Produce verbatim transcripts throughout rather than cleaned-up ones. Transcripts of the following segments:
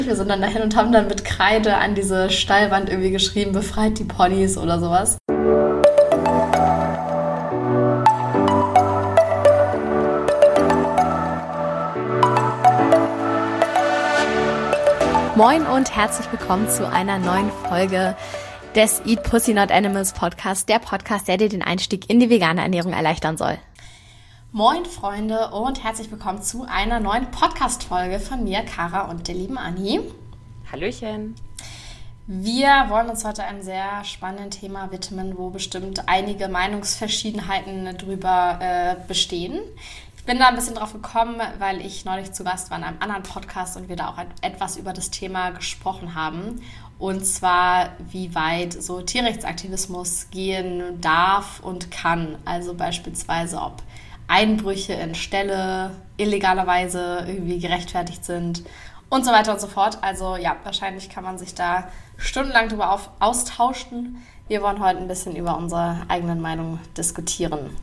Wir sind dann dahin und haben dann mit Kreide an diese Stallwand irgendwie geschrieben, befreit die Ponys oder sowas. Moin und herzlich willkommen zu einer neuen Folge des Eat Pussy Not Animals Podcast, der Podcast, der dir den Einstieg in die vegane Ernährung erleichtern soll. Moin Freunde und herzlich willkommen zu einer neuen Podcast-Folge von mir, Kara und der lieben Anni. Hallöchen. Wir wollen uns heute einem sehr spannenden Thema widmen, wo bestimmt einige Meinungsverschiedenheiten drüber äh, bestehen. Ich bin da ein bisschen drauf gekommen, weil ich neulich zu Gast war in einem anderen Podcast und wir da auch etwas über das Thema gesprochen haben. Und zwar, wie weit so Tierrechtsaktivismus gehen darf und kann. Also beispielsweise, ob Einbrüche in Ställe illegalerweise irgendwie gerechtfertigt sind und so weiter und so fort. Also ja, wahrscheinlich kann man sich da stundenlang drüber auf, austauschen. Wir wollen heute ein bisschen über unsere eigenen Meinungen diskutieren.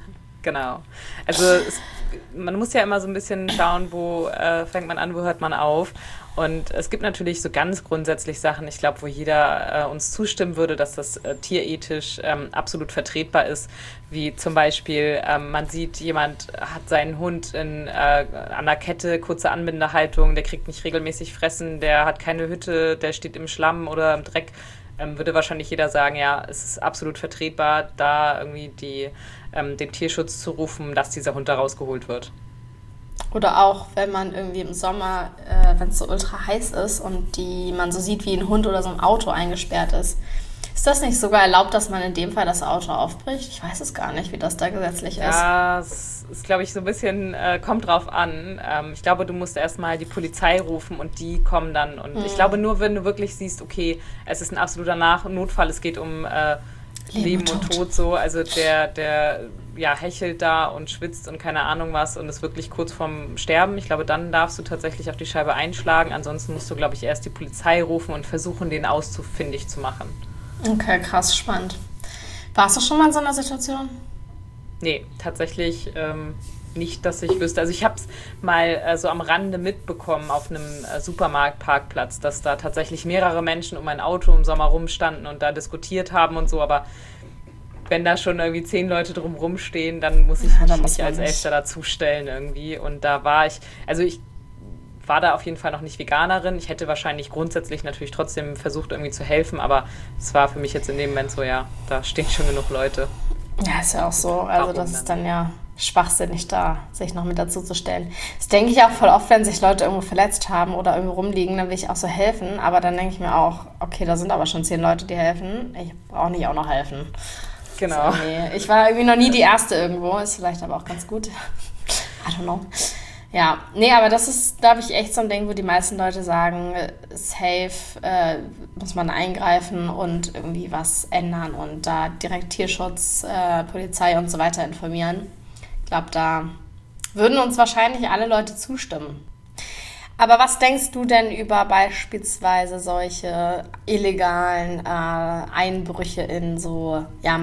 Genau. Also es, man muss ja immer so ein bisschen schauen, wo äh, fängt man an, wo hört man auf. Und es gibt natürlich so ganz grundsätzlich Sachen, ich glaube, wo jeder äh, uns zustimmen würde, dass das äh, tierethisch ähm, absolut vertretbar ist. Wie zum Beispiel, ähm, man sieht, jemand hat seinen Hund in, äh, an der Kette, kurze Anbindehaltung, der kriegt nicht regelmäßig fressen, der hat keine Hütte, der steht im Schlamm oder im Dreck. Ähm, würde wahrscheinlich jeder sagen, ja, es ist absolut vertretbar, da irgendwie die, ähm, den Tierschutz zu rufen, dass dieser Hund da rausgeholt wird. Oder auch, wenn man irgendwie im Sommer, äh, wenn es so ultra heiß ist und die man so sieht, wie ein Hund oder so ein Auto eingesperrt ist. Ist das nicht sogar erlaubt, dass man in dem Fall das Auto aufbricht? Ich weiß es gar nicht, wie das da gesetzlich ist. Ja, es ist, glaube ich, so ein bisschen, äh, kommt drauf an. Ähm, ich glaube, du musst erstmal die Polizei rufen und die kommen dann. Und hm. ich glaube, nur wenn du wirklich siehst, okay, es ist ein absoluter Nach- Notfall, es geht um äh, Leben, Leben und Tod. Tod so. Also der, der ja, hechelt da und schwitzt und keine Ahnung was und ist wirklich kurz vorm Sterben. Ich glaube, dann darfst du tatsächlich auf die Scheibe einschlagen. Ansonsten musst du, glaube ich, erst die Polizei rufen und versuchen, den auszufindig zu machen. Okay, krass, spannend. Warst du schon mal in so einer Situation? Nee, tatsächlich ähm, nicht, dass ich wüsste. Also ich habe es mal äh, so am Rande mitbekommen auf einem äh, Supermarktparkplatz, dass da tatsächlich mehrere Menschen um ein Auto im Sommer rumstanden und da diskutiert haben und so, aber wenn da schon irgendwie zehn Leute drumrum stehen, dann muss ich ja, mich nicht als Elfter dazustellen irgendwie. Und da war ich, also ich war da auf jeden Fall noch nicht Veganerin. Ich hätte wahrscheinlich grundsätzlich natürlich trotzdem versucht, irgendwie zu helfen, aber es war für mich jetzt in dem Moment so, ja, da stehen schon genug Leute. Ja, ist ja auch so. Also Warum das ist dann ja schwachsinnig da, sich noch mit dazu zu stellen. Das denke ich auch voll oft, wenn sich Leute irgendwo verletzt haben oder irgendwo rumliegen, dann will ich auch so helfen, aber dann denke ich mir auch, okay, da sind aber schon zehn Leute, die helfen. Ich brauche nicht auch noch helfen. Genau. So, nee. Ich war irgendwie noch nie die Erste irgendwo, ist vielleicht aber auch ganz gut. I don't know. Ja, nee, aber das ist, glaube ich, echt so ein Ding, wo die meisten Leute sagen, safe äh, muss man eingreifen und irgendwie was ändern und da direkt Tierschutz, äh, Polizei und so weiter informieren. Ich glaube, da würden uns wahrscheinlich alle Leute zustimmen. Aber was denkst du denn über beispielsweise solche illegalen äh, Einbrüche in so ja,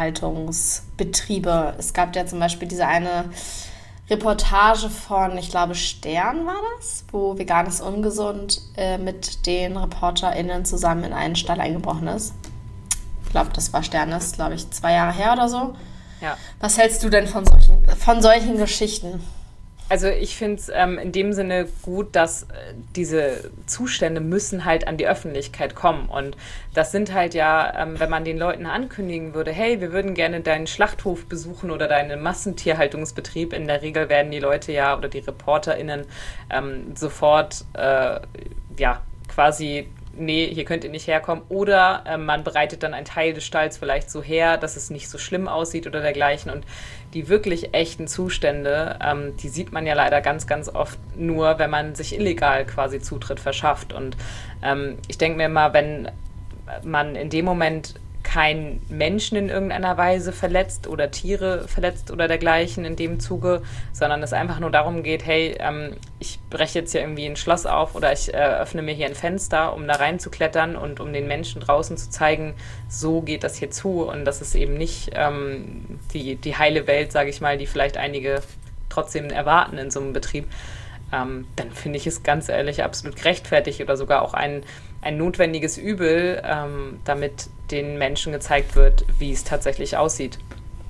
Massentierhaltungsbetriebe? Es gab ja zum Beispiel diese eine Reportage von, ich glaube, Stern war das, wo Veganes Ungesund äh, mit den ReporterInnen zusammen in einen Stall eingebrochen ist. Ich glaube, das war Stern, das ist, glaube ich, zwei Jahre her oder so. Ja. Was hältst du denn von solchen, von solchen Geschichten? Also ich finde es ähm, in dem Sinne gut, dass äh, diese Zustände müssen halt an die Öffentlichkeit kommen. Und das sind halt ja, ähm, wenn man den Leuten ankündigen würde, hey, wir würden gerne deinen Schlachthof besuchen oder deinen Massentierhaltungsbetrieb, in der Regel werden die Leute ja oder die ReporterInnen ähm, sofort äh, ja quasi nee, hier könnt ihr nicht herkommen. Oder äh, man bereitet dann einen Teil des Stalls vielleicht so her, dass es nicht so schlimm aussieht oder dergleichen. Und die wirklich echten Zustände, ähm, die sieht man ja leider ganz, ganz oft nur, wenn man sich illegal quasi Zutritt verschafft. Und ähm, ich denke mir mal, wenn man in dem Moment keinen Menschen in irgendeiner Weise verletzt oder Tiere verletzt oder dergleichen in dem Zuge, sondern es einfach nur darum geht, hey, ähm, ich breche jetzt hier irgendwie ein Schloss auf oder ich äh, öffne mir hier ein Fenster, um da reinzuklettern und um den Menschen draußen zu zeigen, so geht das hier zu und das ist eben nicht ähm, die, die heile Welt, sage ich mal, die vielleicht einige trotzdem erwarten in so einem Betrieb. ähm, dann finde ich es ganz ehrlich absolut gerechtfertigt oder sogar auch ein, ein notwendiges Übel, ähm, damit den Menschen gezeigt wird, wie es tatsächlich aussieht.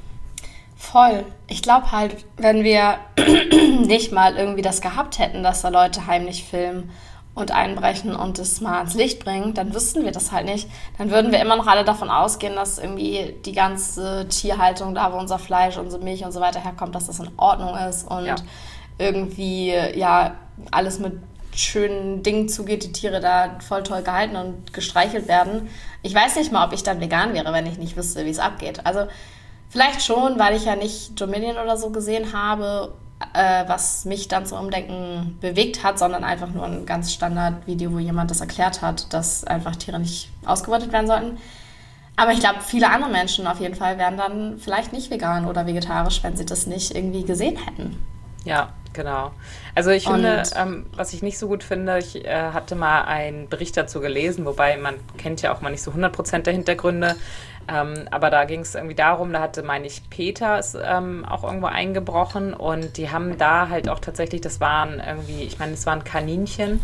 Voll. Ich glaube halt, wenn wir nicht mal irgendwie das gehabt hätten, dass da Leute heimlich filmen und einbrechen und es mal ans Licht bringen, dann wüssten wir das halt nicht. Dann würden wir immer noch alle davon ausgehen, dass irgendwie die ganze Tierhaltung, da wo unser Fleisch, unsere Milch und so weiter herkommt, dass das in Ordnung ist und ja. irgendwie ja alles mit schönen Dingen zugeht, die Tiere da voll toll gehalten und gestreichelt werden. Ich weiß nicht mal, ob ich dann vegan wäre, wenn ich nicht wüsste, wie es abgeht. Also vielleicht schon, weil ich ja nicht Dominion oder so gesehen habe, äh, was mich dann zum Umdenken bewegt hat, sondern einfach nur ein ganz Standard-Video, wo jemand das erklärt hat, dass einfach Tiere nicht ausgebeutet werden sollten. Aber ich glaube, viele andere Menschen auf jeden Fall wären dann vielleicht nicht vegan oder vegetarisch, wenn sie das nicht irgendwie gesehen hätten. Ja, genau. Also ich finde, ähm, was ich nicht so gut finde, ich äh, hatte mal einen Bericht dazu gelesen, wobei man kennt ja auch mal nicht so hundert Prozent der Hintergründe, ähm, aber da ging es irgendwie darum, da hatte, meine ich, Peter ist ähm, auch irgendwo eingebrochen und die haben da halt auch tatsächlich, das waren irgendwie, ich meine, es waren Kaninchen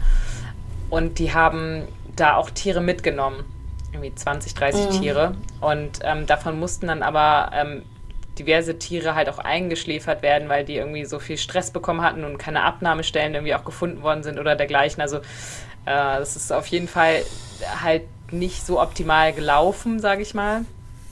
und die haben da auch Tiere mitgenommen, irgendwie zwanzig, dreißig mhm. Tiere und ähm, davon mussten dann aber ähm, diverse Tiere halt auch eingeschläfert werden, weil die irgendwie so viel Stress bekommen hatten und keine Abnahmestellen irgendwie auch gefunden worden sind oder dergleichen. Also äh, das ist auf jeden Fall halt nicht so optimal gelaufen, sage ich mal.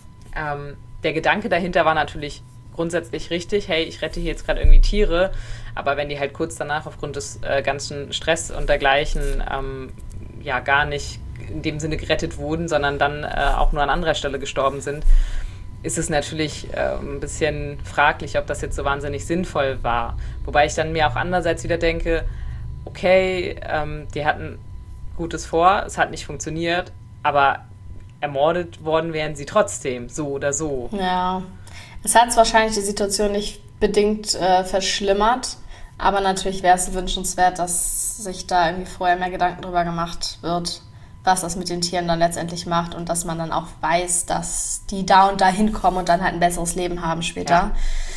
Ähm, der Gedanke dahinter war natürlich grundsätzlich richtig. Hey, ich rette hier jetzt gerade irgendwie Tiere, aber wenn die halt kurz danach aufgrund des äh, ganzen Stress und dergleichen ähm, ja gar nicht in dem Sinne gerettet wurden, sondern dann äh, auch nur an anderer Stelle gestorben sind, ist es natürlich äh, ein bisschen fraglich, ob das jetzt so wahnsinnig sinnvoll war. Wobei ich dann mir auch andererseits wieder denke, okay, ähm, die hatten Gutes vor, es hat nicht funktioniert, aber ermordet worden wären sie trotzdem, so oder so. Ja, es hat wahrscheinlich die Situation nicht bedingt äh, verschlimmert, aber natürlich wäre es wünschenswert, dass sich da irgendwie vorher mehr Gedanken drüber gemacht wird, was das mit den Tieren dann letztendlich macht und dass man dann auch weiß, dass die da und da hinkommen und dann halt ein besseres Leben haben später.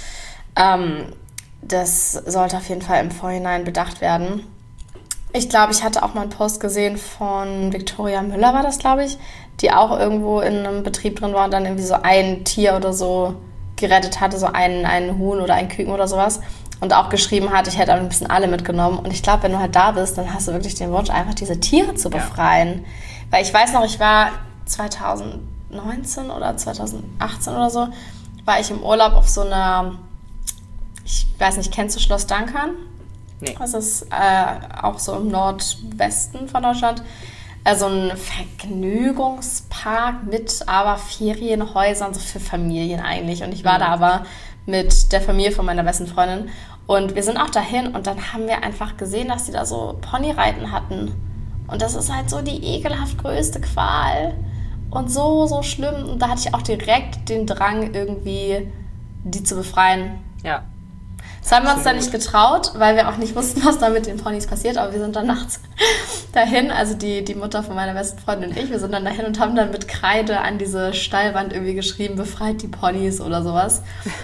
Ja. Ähm, das sollte auf jeden Fall im Vorhinein bedacht werden. Ich glaube, ich hatte auch mal einen Post gesehen von Victoria Müller, war das, glaube ich, die auch irgendwo in einem Betrieb drin war und dann irgendwie so ein Tier oder so gerettet hatte, so einen, einen Huhn oder ein Küken oder sowas. Und auch geschrieben hat, ich hätte am liebsten alle mitgenommen. Und ich glaube, wenn du halt da bist, dann hast du wirklich den Wunsch, einfach diese Tiere zu befreien. Ja. Weil ich weiß noch, ich war zwanzig neunzehn oder zwanzig achtzehn oder so, war ich im Urlaub auf so einer, ich weiß nicht, kennst du Schloss Dankern? Nee. Das ist äh, auch so im Nordwesten von Deutschland. Also ein Vergnügungspark mit aber Ferienhäusern, so für Familien eigentlich. Und ich war mhm. da aber mit der Familie von meiner besten Freundin. Und wir sind auch dahin und dann haben wir einfach gesehen, dass die da so Ponyreiten hatten. Und das ist halt so die ekelhaft größte Qual. Und so, so schlimm. Und da hatte ich auch direkt den Drang, irgendwie die zu befreien. Ja. Das haben wir uns dann nicht getraut, weil wir auch nicht wussten, was da mit den Ponys passiert. Aber wir sind dann nachts dahin, also die, die Mutter von meiner besten Freundin und ich, wir sind dann dahin und haben dann mit Kreide an diese Stallwand irgendwie geschrieben, befreit die Ponys oder sowas.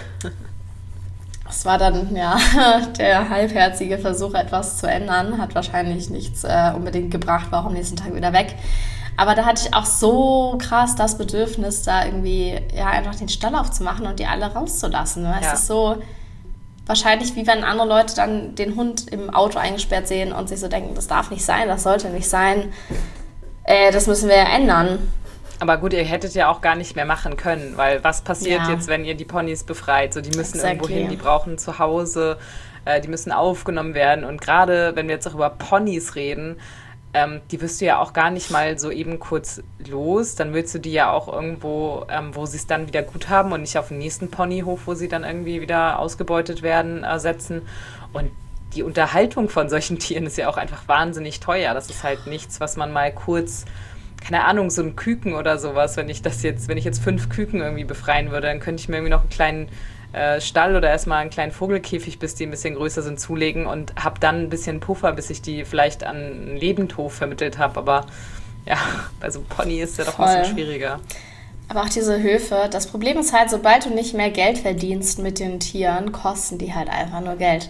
Das war dann, ja, der halbherzige Versuch, etwas zu ändern. Hat wahrscheinlich nichts äh, unbedingt gebracht, war auch am nächsten Tag wieder weg. Aber da hatte ich auch so krass das Bedürfnis, da irgendwie ja einfach den Stall aufzumachen und die alle rauszulassen. Ne? Es ja. ist so wahrscheinlich, wie wenn andere Leute dann den Hund im Auto eingesperrt sehen und sich so denken, das darf nicht sein, das sollte nicht sein. Äh, das müssen wir ja ändern. Aber gut, ihr hättet ja auch gar nicht mehr machen können, weil was passiert ja. jetzt, wenn ihr die Ponys befreit? So, die müssen exactly. irgendwo hin, die brauchen zu Hause, äh, die müssen aufgenommen werden. Und gerade, wenn wir jetzt auch über Ponys reden, ähm, die wirst du ja auch gar nicht mal so eben kurz los. Dann willst du die ja auch irgendwo, ähm, wo sie es dann wieder gut haben und nicht auf den nächsten Ponyhof, wo sie dann irgendwie wieder ausgebeutet werden, äh, setzen. Und die Unterhaltung von solchen Tieren ist ja auch einfach wahnsinnig teuer. Das ist halt nichts, was man mal kurz... keine Ahnung, so ein Küken oder sowas, wenn ich das jetzt, wenn ich jetzt fünf Küken irgendwie befreien würde, dann könnte ich mir irgendwie noch einen kleinen äh, Stall oder erstmal einen kleinen Vogelkäfig, bis die ein bisschen größer sind, zulegen und habe dann ein bisschen Puffer, bis ich die vielleicht an einen Lebendhof vermittelt habe. Aber ja, bei so einem Pony ist ja doch Voll. ein bisschen schwieriger. Aber auch diese Höfe, das Problem ist halt, sobald du nicht mehr Geld verdienst mit den Tieren, kosten die halt einfach nur Geld.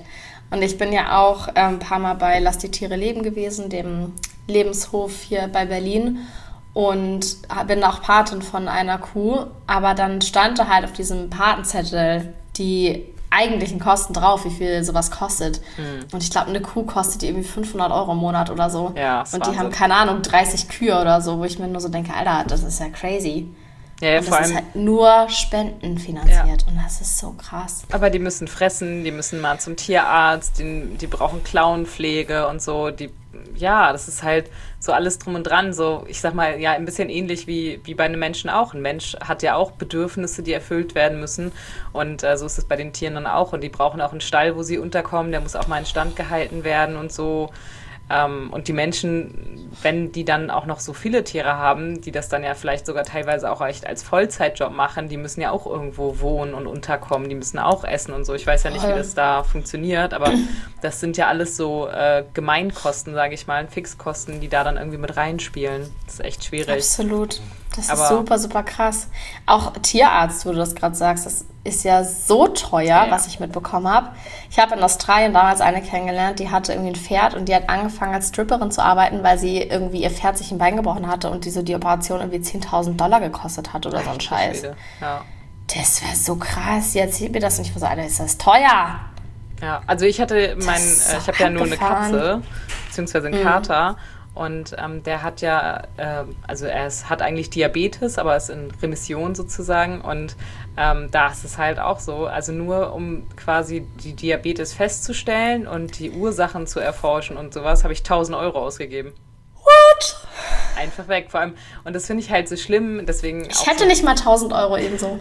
Und ich bin ja auch äh, ein paar Mal bei Lass die Tiere leben gewesen, dem Lebenshof hier bei Berlin. Und bin auch Patin von einer Kuh. Aber dann stand da halt auf diesem Patenzettel die eigentlichen Kosten drauf, wie viel sowas kostet. Mhm. Und ich glaube, eine Kuh kostet irgendwie fünfhundert Euro im Monat oder so. Ja, und die Wahnsinn. Haben, keine Ahnung, dreißig Kühe oder so, wo ich mir nur so denke, Alter, das ist ja crazy. Ja, ja, und vor das allem, ist halt nur Spenden finanziert. Ja. Und das ist so krass. Aber die müssen fressen, die müssen mal zum Tierarzt, die, die brauchen Klauenpflege und so. Die, ja, das ist halt so alles drum und dran. So, ich sag mal, ja, ein bisschen ähnlich wie, wie bei einem Menschen auch. Ein Mensch hat ja auch Bedürfnisse, die erfüllt werden müssen. Und äh, so ist es bei den Tieren dann auch. Und die brauchen auch einen Stall, wo sie unterkommen. Der muss auch mal instand gehalten werden und so. Ähm, und die Menschen, wenn die dann auch noch so viele Tiere haben, die das dann ja vielleicht sogar teilweise auch echt als Vollzeitjob machen, die müssen ja auch irgendwo wohnen und unterkommen, die müssen auch essen und so. Ich weiß ja nicht, wie das da funktioniert, aber das sind ja alles so äh, Gemeinkosten, sage ich mal, Fixkosten, die da dann irgendwie mit reinspielen. Das ist echt schwierig. Absolut. Das aber ist super, super krass. Auch Tierarzt, wo du das gerade sagst, das ist ja so teuer, ja. was ich mitbekommen habe. Ich habe in Australien damals eine kennengelernt, die hatte irgendwie ein Pferd und die hat angefangen als Stripperin zu arbeiten, weil sie irgendwie ihr Pferd sich ein Bein gebrochen hatte und diese die Operation irgendwie zehntausend Dollar gekostet hat oder so ein Scheiß. Ja. Das wäre so krass. Jetzt erzählt mir das nicht, was Alter, ist das teuer? Ja, also ich hatte mein, äh, ich habe ja nur eine Katze, beziehungsweise einen mhm. Kater. Und ähm, der hat ja, äh, also er ist, hat eigentlich Diabetes, aber ist in Remission sozusagen. Und ähm, da ist es halt auch so, also nur um quasi die Diabetes festzustellen und die Ursachen zu erforschen und sowas, habe ich tausend Euro ausgegeben. What? Einfach weg, vor allem. Und das finde ich halt so schlimm, deswegen... Ich hätte so nicht mal tausend Euro ebenso.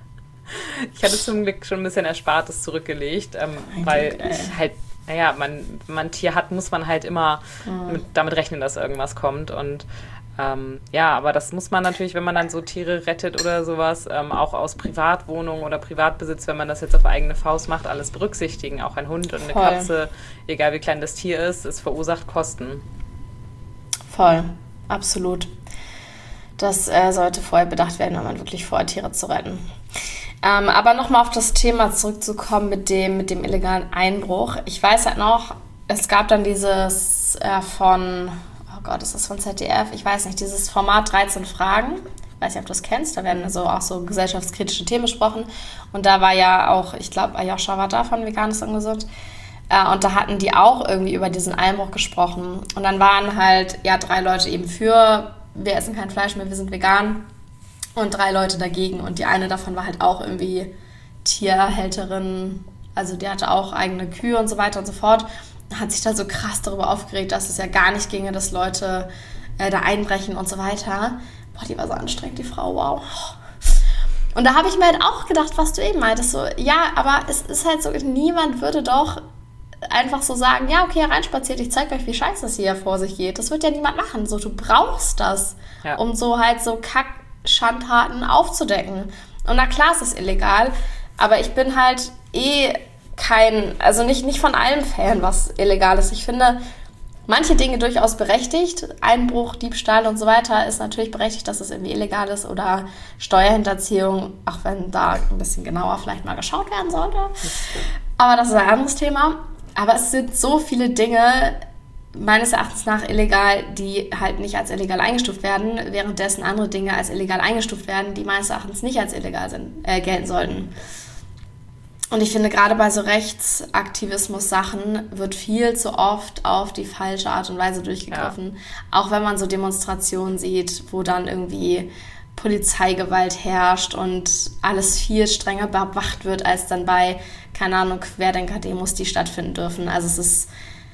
Ich hatte zum Glück schon ein bisschen Erspartes zurückgelegt, ähm, weil Glück, ich halt... Naja, man, wenn man ein Tier hat, muss man halt immer mhm. mit, damit rechnen, dass irgendwas kommt. Und ähm, ja, aber das muss man natürlich, wenn man dann so Tiere rettet oder sowas, ähm, auch aus Privatwohnungen oder Privatbesitz, wenn man das jetzt auf eigene Faust macht, alles berücksichtigen. Auch ein Hund und eine Voll. Katze, egal wie klein das Tier ist, es verursacht Kosten. Voll, absolut. Das äh, sollte vorher bedacht werden, wenn man wirklich vorhat, Tiere zu retten. Ähm, aber nochmal auf das Thema zurückzukommen mit dem, mit dem illegalen Einbruch. Ich weiß halt noch, es gab dann dieses äh, von, oh Gott, ist das von Z D F? Ich weiß nicht, dieses Format dreizehn Fragen. Ich weiß nicht, ob du das kennst. Da werden so auch so gesellschaftskritische Themen besprochen. Und da war ja auch, ich glaube, Ayosha war da von Veganes Ungesund. Äh, und da hatten die auch irgendwie über diesen Einbruch gesprochen. Und dann waren halt, ja, drei Leute eben für, wir essen kein Fleisch mehr, wir sind vegan. Und drei Leute dagegen. Und die eine davon war halt auch irgendwie Tierhälterin. Also die hatte auch eigene Kühe und so weiter und so fort. Hat sich da so krass darüber aufgeregt, dass es ja gar nicht ginge, dass Leute äh, da einbrechen und so weiter. Boah, die war so anstrengend, die Frau, wow. Und da habe ich mir halt auch gedacht, was du eben meintest. So, ja, aber es ist halt so, niemand würde doch einfach so sagen, ja, okay, reinspaziert, ich zeige euch, wie scheiße es hier vor sich geht. Das wird ja niemand machen. So, du brauchst das, ja. um so halt so kack Schandtaten aufzudecken. Und na klar, es ist illegal, aber ich bin halt eh kein, also nicht, nicht von allem Fan, was illegal ist. Ich finde manche Dinge durchaus berechtigt. Einbruch, Diebstahl und so weiter ist natürlich berechtigt, dass es irgendwie illegal ist oder Steuerhinterziehung, auch wenn da ein bisschen genauer vielleicht mal geschaut werden sollte. Aber das ist ein anderes Thema. Aber es sind so viele Dinge, meines Erachtens nach illegal, die halt nicht als illegal eingestuft werden, währenddessen andere Dinge als illegal eingestuft werden, die meines Erachtens nicht als illegal sind, äh, gelten sollten. Und ich finde, gerade bei so Rechtsaktivismus-Sachen wird viel zu oft auf die falsche Art und Weise durchgegriffen. Ja. Auch wenn man so Demonstrationen sieht, wo dann irgendwie Polizeigewalt herrscht und alles viel strenger bewacht wird, als dann bei, keine Ahnung, Querdenker-Demos, die stattfinden dürfen. Also es ist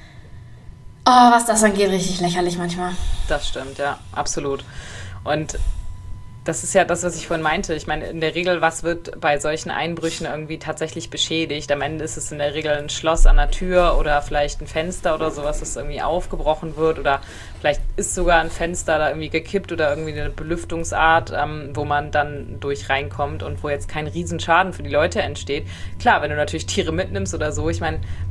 Oh, was das angeht, richtig lächerlich manchmal. Das stimmt, ja, absolut. Und das ist ja das, was ich vorhin meinte. Ich meine, in der Regel, was wird bei solchen Einbrüchen irgendwie tatsächlich beschädigt? Am Ende ist es in der Regel ein Schloss an der Tür oder vielleicht ein Fenster oder sowas, das irgendwie aufgebrochen wird. Oder vielleicht ist sogar ein Fenster da irgendwie gekippt oder irgendwie eine Belüftungsart, ähm, wo man dann durch reinkommt und wo jetzt kein Riesenschaden für die Leute entsteht. Klar, wenn du natürlich Tiere mitnimmst oder so, ich meine,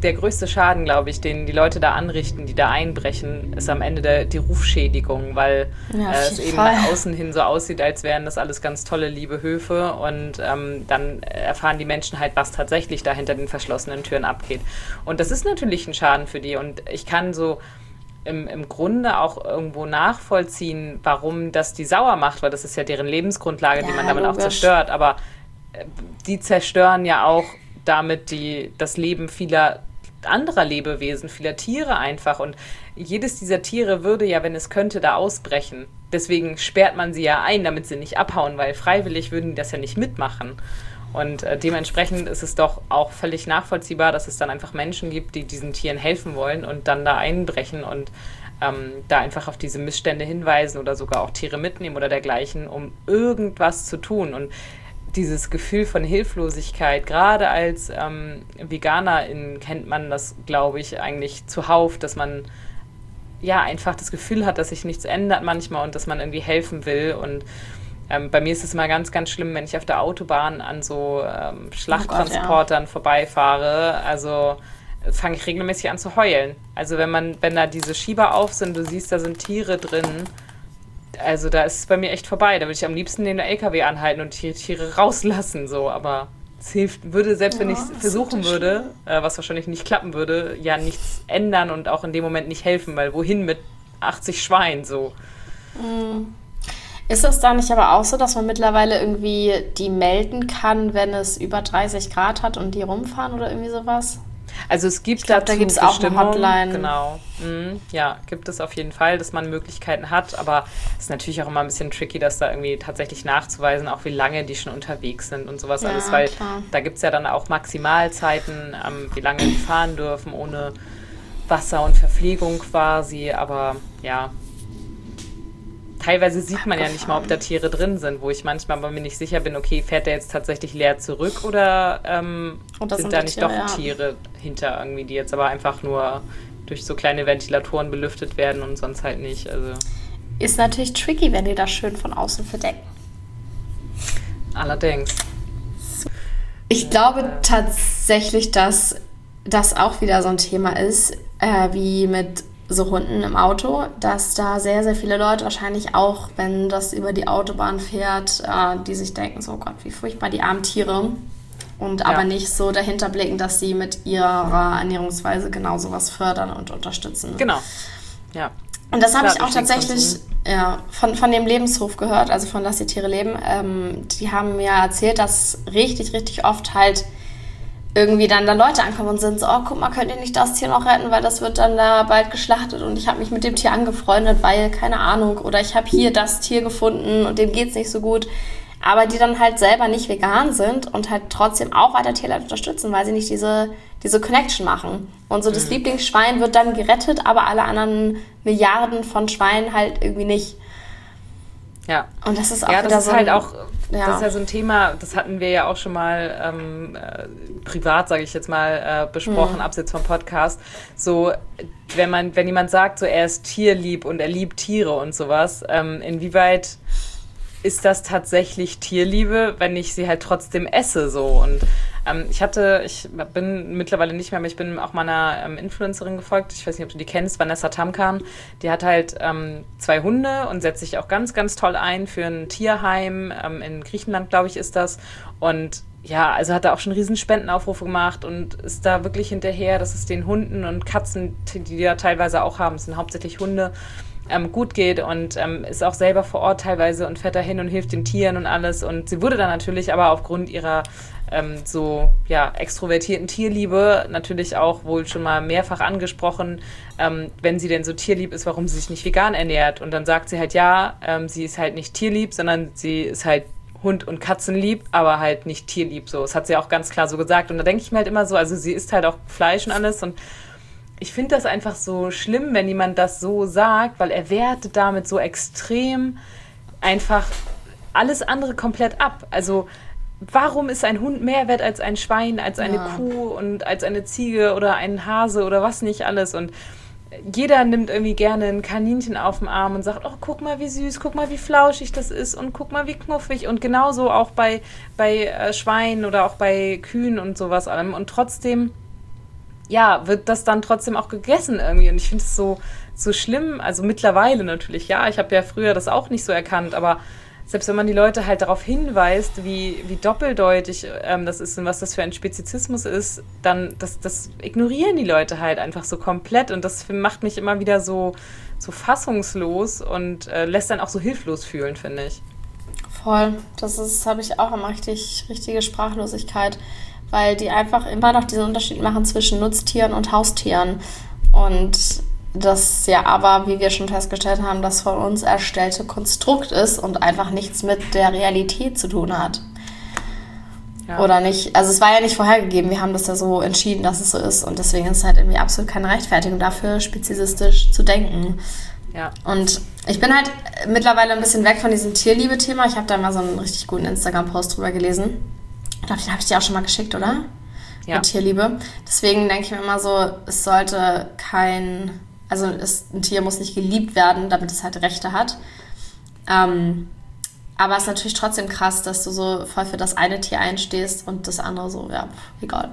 der größte Schaden, glaube ich, den die Leute da anrichten, die da einbrechen, ist am Ende der, die Rufschädigung, weil Ja, äh, auf es jeden eben Fall. nach außen hin so aussieht, als wären das alles ganz tolle, liebe Höfe und ähm, dann erfahren die Menschen halt, was tatsächlich da hinter den verschlossenen Türen abgeht. Und das ist natürlich ein Schaden für die und ich kann so im, im Grunde auch irgendwo nachvollziehen, warum das die sauer macht, weil das ist ja deren Lebensgrundlage, die Ja, man damit auch logisch. zerstört, aber äh, die zerstören ja auch damit die, das Leben vieler anderer Lebewesen, vieler Tiere einfach. Und jedes dieser Tiere würde ja, wenn es könnte, da ausbrechen. Deswegen sperrt man sie ja ein, damit sie nicht abhauen, weil freiwillig würden die das ja nicht mitmachen. Und äh, dementsprechend ist es doch auch völlig nachvollziehbar, dass es dann einfach Menschen gibt, die diesen Tieren helfen wollen und dann da einbrechen und ähm, da einfach auf diese Missstände hinweisen oder sogar auch Tiere mitnehmen oder dergleichen, um irgendwas zu tun. Und dieses Gefühl von Hilflosigkeit, gerade als ähm, Veganerin kennt man das, glaube ich, eigentlich zuhauf, dass man ja einfach das Gefühl hat, dass sich nichts ändert manchmal und dass man irgendwie helfen will. Und ähm, bei mir ist es immer ganz, ganz schlimm, wenn ich auf der Autobahn an so ähm, Schlachttransportern vorbeifahre. Also fange ich regelmäßig an zu heulen. Also wenn man, wenn da diese Schieber auf sind, du siehst, da sind Tiere drin. Also da ist es bei mir echt vorbei. Da würde ich am liebsten neben der L K W anhalten und die Tiere rauslassen, so. Aber es hilft, würde, selbst wenn Ja, ich es das versuchen ist würde, äh, was wahrscheinlich nicht klappen würde, ja nichts ändern und auch in dem Moment nicht helfen, weil wohin mit achtzig Schweinen, so. Ist es da nicht aber auch so, dass man mittlerweile irgendwie die melden kann, wenn es über dreißig Grad hat und die rumfahren oder irgendwie sowas? Also es gibt glaub, da dazu gibt's auch eine Bestimmungen, Hotline. Genau. Mhm, ja, gibt es auf jeden Fall, dass man Möglichkeiten hat, aber es ist natürlich auch immer ein bisschen tricky, das da irgendwie tatsächlich nachzuweisen, auch wie lange die schon unterwegs sind und sowas Ja, alles, weil klar. da gibt es ja dann auch Maximalzeiten, ähm, wie lange die fahren dürfen, ohne Wasser und Verpflegung quasi, aber ja, teilweise sieht man ja nicht mal, ob da Tiere drin sind, wo ich manchmal bei mir nicht sicher bin, okay, fährt der jetzt tatsächlich leer zurück oder ähm, Oder sind sind da da nicht Tiere, doch ja. Tiere hinter irgendwie, die jetzt aber einfach nur durch so kleine Ventilatoren belüftet werden und sonst halt nicht. Also Ist natürlich tricky, wenn die das schön von außen verdecken. allerdings. Ich glaube tatsächlich, dass das auch wieder so ein Thema ist, äh, wie mit so Hunden im Auto, dass da sehr, sehr viele Leute wahrscheinlich auch, wenn das über die Autobahn fährt, äh, die sich denken, so Gott, wie furchtbar, die armen Tiere. Und aber Ja. nicht so dahinter blicken, dass sie mit ihrer Ernährungsweise genau sowas fördern und unterstützen. Genau. Ja. Und das habe Klar, ich auch durch den tatsächlich Konsum. ja, von, von dem Lebenshof gehört, also von Lass die Tiere leben. Ähm, die haben mir erzählt, dass richtig, richtig oft halt irgendwie dann da Leute ankommen und sind so, oh, guck mal, könnt ihr nicht das Tier noch retten, weil das wird dann da bald geschlachtet und ich habe mich mit dem Tier angefreundet, weil, keine Ahnung, oder ich habe hier das Tier gefunden und dem geht's nicht so gut. Aber die dann halt selber nicht vegan sind und halt trotzdem auch weiter Tierleid unterstützen, weil sie nicht diese, diese Connection machen. Und so das Lieblingsschwein wird dann gerettet, aber alle anderen Milliarden von Schweinen halt irgendwie nicht. Ja. Und das ist auch Ja, wieder das ist so ein, halt auch, ja. das ist ja so ein Thema, das hatten wir ja auch schon mal ähm, äh, privat, sage ich jetzt mal, äh, besprochen, Mhm. abseits vom Podcast. So, wenn man, wenn jemand sagt, so er ist tierlieb und er liebt Tiere und sowas, ähm, inwieweit ist das tatsächlich Tierliebe, wenn ich sie halt trotzdem esse, so. Und ähm, ich hatte, ich bin mittlerweile nicht mehr, aber ich bin auch meiner ähm, Influencerin gefolgt, ich weiß nicht, ob du die kennst, Vanessa Tamkan, die hat halt ähm, zwei Hunde und setzt sich auch ganz, ganz toll ein für ein Tierheim, ähm, in Griechenland, glaube ich, ist das. Und ja, also hat er auch schon riesen Spendenaufrufe gemacht und ist da wirklich hinterher, dass es den Hunden und Katzen, die die ja teilweise auch haben, es sind hauptsächlich Hunde, ähm, gut geht und ähm, ist auch selber vor Ort teilweise und fährt dahin und hilft den Tieren und alles. Und sie wurde dann natürlich aber aufgrund ihrer ähm, so ja, extrovertierten Tierliebe natürlich auch wohl schon mal mehrfach angesprochen, ähm, wenn sie denn so tierlieb ist, warum sie sich nicht vegan ernährt. Und dann sagt sie halt, ja, ähm, sie ist halt nicht tierlieb, sondern sie ist halt Hund- und Katzenlieb, aber halt nicht tierlieb. So, das hat sie auch ganz klar so gesagt. Und da denke ich mir halt immer so, also sie isst halt auch Fleisch und alles und ich finde das einfach so schlimm, wenn jemand das so sagt, weil er wertet damit so extrem einfach alles andere komplett ab. Also warum ist ein Hund mehr wert als ein Schwein, als eine Ja. Kuh und als eine Ziege oder ein Hase oder was nicht alles? Und jeder nimmt irgendwie gerne ein Kaninchen auf den Arm und sagt, oh, guck mal, wie süß, guck mal, wie flauschig das ist und guck mal, wie knuffig. Und genauso auch bei, bei äh, Schweinen oder auch bei Kühen und sowas allem. Und trotzdem ja, wird das dann trotzdem auch gegessen irgendwie. Und ich finde es so, so schlimm, also mittlerweile natürlich, ja, ich habe ja früher das auch nicht so erkannt, aber selbst wenn man die Leute halt darauf hinweist, wie, wie doppeldeutig ähm, das ist und was das für ein Spezizismus ist, dann das, das ignorieren die Leute halt einfach so komplett und das macht mich immer wieder so, so fassungslos und äh, lässt dann auch so hilflos fühlen, finde ich. Voll, das ist, habe ich auch immer richtig, richtige Sprachlosigkeit, weil die einfach immer noch diesen Unterschied machen zwischen Nutztieren und Haustieren und das ja aber, wie wir schon festgestellt haben, das von uns erstellte Konstrukt ist und einfach nichts mit der Realität zu tun hat. Ja. Oder nicht, also es war ja nicht vorhergegeben, wir haben das ja so entschieden, dass es so ist und deswegen ist es halt irgendwie absolut keine Rechtfertigung dafür, speziesistisch zu denken. Ja. Und ich bin halt mittlerweile ein bisschen weg von diesem Tierliebe-Thema. Ich habe da mal so einen richtig guten Instagram-Post drüber gelesen. Ich glaube, den habe ich dir auch schon mal geschickt, oder? Ja. Mit Tierliebe. Deswegen denke ich mir immer so, es sollte kein... Also es, ein Tier muss nicht geliebt werden, damit es halt Rechte hat. Ähm, aber es ist natürlich trotzdem krass, dass du so voll für das eine Tier einstehst und das andere so, ja, egal.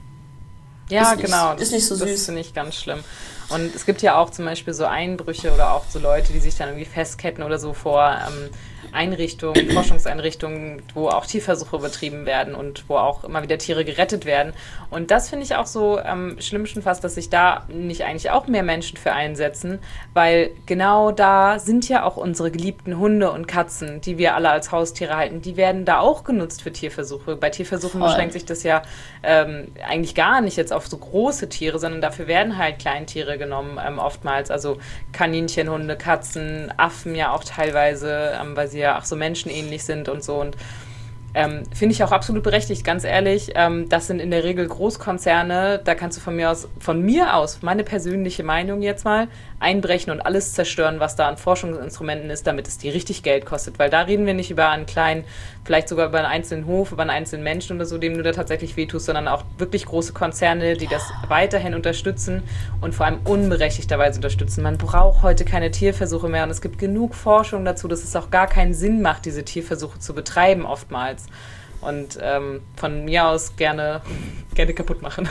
Ja, ist genau. Nicht, ist nicht so süß. Das finde ich ganz schlimm. Und es gibt ja auch zum Beispiel so Einbrüche oder auch so Leute, die sich dann irgendwie festketten oder so vor ähm, Einrichtungen, Forschungseinrichtungen, wo auch Tierversuche betrieben werden und wo auch immer wieder Tiere gerettet werden. Und das finde ich auch so ähm, schlimm schon fast, dass sich da nicht eigentlich auch mehr Menschen für einsetzen, weil genau da sind ja auch unsere geliebten Hunde und Katzen, die wir alle als Haustiere halten, die werden da auch genutzt für Tierversuche. Bei Tierversuchen Voll. beschränkt sich das ja ähm, eigentlich gar nicht jetzt auf so große Tiere, sondern dafür werden halt Kleintiere genommen ähm, oftmals, also Kaninchen, Hunde, Katzen, Affen ja auch teilweise, ähm, weil sie ja auch so menschenähnlich sind und so und ähm, finde ich auch absolut berechtigt, ganz ehrlich, ähm, das sind in der Regel Großkonzerne, da kannst du von mir aus, von mir aus, meine persönliche Meinung jetzt mal, einbrechen und alles zerstören, was da an Forschungsinstrumenten ist, damit es dir richtig Geld kostet, weil da reden wir nicht über einen kleinen, vielleicht sogar über einen einzelnen Hof, über einen einzelnen Menschen oder so, dem du da tatsächlich wehtust, sondern auch wirklich große Konzerne, die das weiterhin unterstützen und vor allem unberechtigterweise unterstützen. Man braucht heute keine Tierversuche mehr und es gibt genug Forschung dazu, dass es auch gar keinen Sinn macht, diese Tierversuche zu betreiben oftmals. Und ähm, von mir aus gerne, gerne kaputt machen.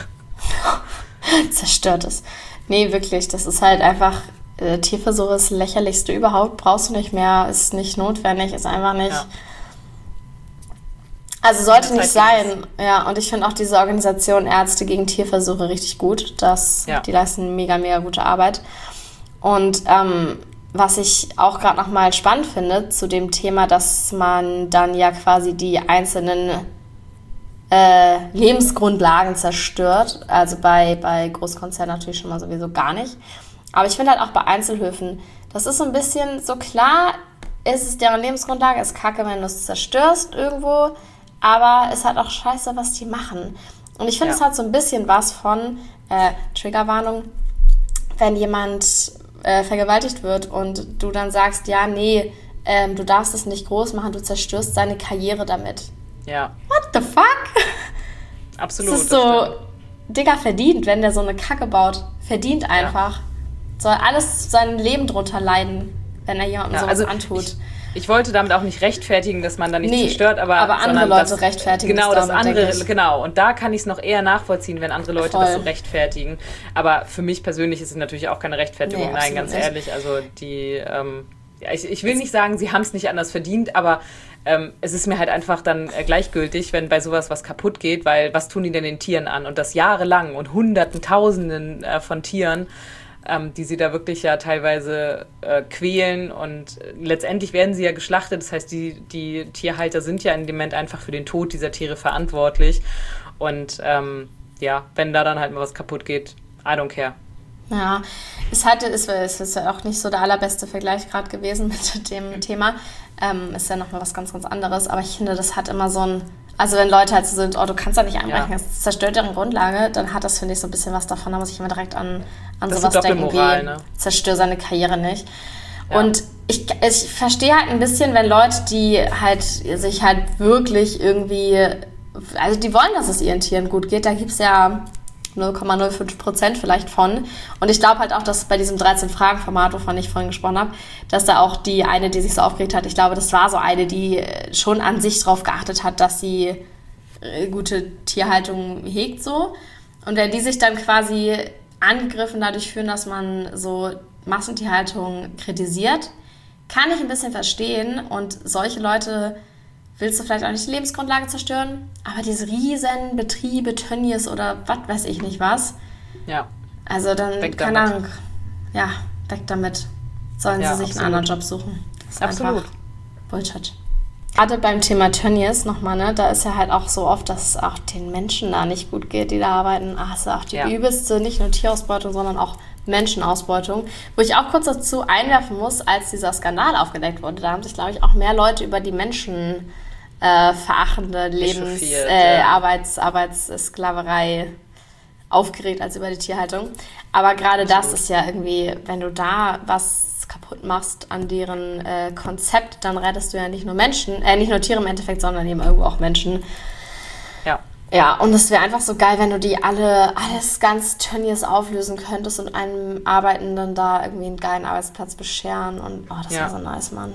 Zerstört es. Nee, wirklich, das ist halt einfach, äh, Tierversuche ist das Lächerlichste überhaupt, brauchst du nicht mehr, ist nicht notwendig, ist einfach nicht... Ja. Also sollte nicht sein, ja, und ich finde auch diese Organisation Ärzte gegen Tierversuche richtig gut, das, ja. Die leisten mega, mega gute Arbeit. Und ähm, was ich auch gerade nochmal spannend finde zu dem Thema, dass man dann ja quasi die einzelnen äh, Lebensgrundlagen zerstört, also bei, bei Großkonzernen natürlich schon mal sowieso gar nicht, aber ich finde halt auch bei Einzelhöfen, das ist so ein bisschen so klar, ist es deren Lebensgrundlage, ist kacke, wenn du es zerstörst irgendwo, aber es hat auch scheiße, was die machen. Und ich finde, ja. Es hat so ein bisschen was von, äh, Triggerwarnung, wenn jemand äh, vergewaltigt wird und du dann sagst, ja, nee, ähm, du darfst es nicht groß machen, du zerstörst seine Karriere damit. Ja. What the fuck? Absolut. Das ist so, Digga, verdient, wenn der so eine Kacke baut. Verdient einfach. Ja. Soll alles sein Leben drunter leiden, wenn er jemandem ja, sowas also antut. Ich, Ich wollte damit auch nicht rechtfertigen, dass man da nicht nee, zerstört, aber, aber andere Leute das, rechtfertigen genau das damit, andere, genau. Und da kann ich es noch eher nachvollziehen, wenn andere Leute Voll. das so rechtfertigen. Aber für mich persönlich ist es natürlich auch keine Rechtfertigung. Nee, Nein, ganz nicht. ehrlich. Also die, ähm, ja, ich, ich will nicht sagen, sie haben es nicht anders verdient, aber ähm, es ist mir halt einfach dann äh, gleichgültig, wenn bei sowas was kaputt geht, weil was tun die denn den Tieren an? Und das jahrelang und Hunderten, Tausenden äh, von Tieren. Ähm, die sie da wirklich ja teilweise äh, quälen und äh, letztendlich werden sie ja geschlachtet, das heißt, die, die Tierhalter sind ja in dem Moment einfach für den Tod dieser Tiere verantwortlich und ähm, ja, wenn da dann halt mal was kaputt geht, I don't care. Ja, es, hatte, es, es ist ja auch nicht so der allerbeste Vergleich gerade gewesen mit dem mhm. Thema, ähm, ist ja nochmal was ganz, ganz anderes, aber ich finde, das hat immer so ein, also wenn Leute halt so sind, oh, du kannst da nicht einbrechen, ja. das zerstört deren Grundlage, dann hat das, finde ich, so ein bisschen was davon, da muss ich immer direkt an, an sowas denken wie, ne? Zerstör seine Karriere nicht. Ja. Und ich, ich verstehe halt ein bisschen, wenn Leute, die halt sich halt wirklich irgendwie, also die wollen, dass es ihren Tieren gut geht, da gibt es ja null Komma null fünf Prozent vielleicht von. Und ich glaube halt auch, dass bei diesem dreizehn-Fragen-Format, wovon ich vorhin gesprochen habe, dass da auch die eine, die sich so aufgeregt hat, ich glaube, das war so eine, die schon an sich drauf geachtet hat, dass sie gute Tierhaltung hegt so. Und wenn die sich dann quasi angegriffen dadurch fühlen, dass man so Massentierhaltung kritisiert, kann ich ein bisschen verstehen. Und solche Leute willst du vielleicht auch nicht die Lebensgrundlage zerstören, aber diese riesen Betriebe, Tönnies oder was weiß ich nicht was. Ja. Also dann, weg keine damit. Ahnung, ja, weg damit. Sollen Ja, sie sich absolut. einen anderen Job suchen. Das ist Absolut. einfach Bullshit. Gerade beim Thema Tönnies nochmal, ne, da ist ja halt auch so oft, dass es auch den Menschen da nicht gut geht, die da arbeiten. Ach, es ist auch die Ja. übelste, nicht nur Tierausbeutung, sondern auch Menschenausbeutung. Wo ich auch kurz dazu einwerfen muss, als dieser Skandal aufgedeckt wurde, da haben sich, glaube ich, auch mehr Leute über die Menschen äh, verachtende Lebens-, Echauffiert, äh, ja. Arbeits-, Arbeitssklaverei aufgeregt als über die Tierhaltung. Aber gerade das Absolut. ist ja irgendwie, wenn du da was kaputt machst an deren äh, Konzept, dann rettest du ja nicht nur Menschen, äh, nicht nur Tiere im Endeffekt, sondern eben irgendwo auch Menschen. Ja. Ja, und es wäre einfach so geil, wenn du die alle, alles ganz Tönnies auflösen könntest und einem Arbeitenden da irgendwie einen geilen Arbeitsplatz bescheren und oh, das Ja. wäre so nice, Mann.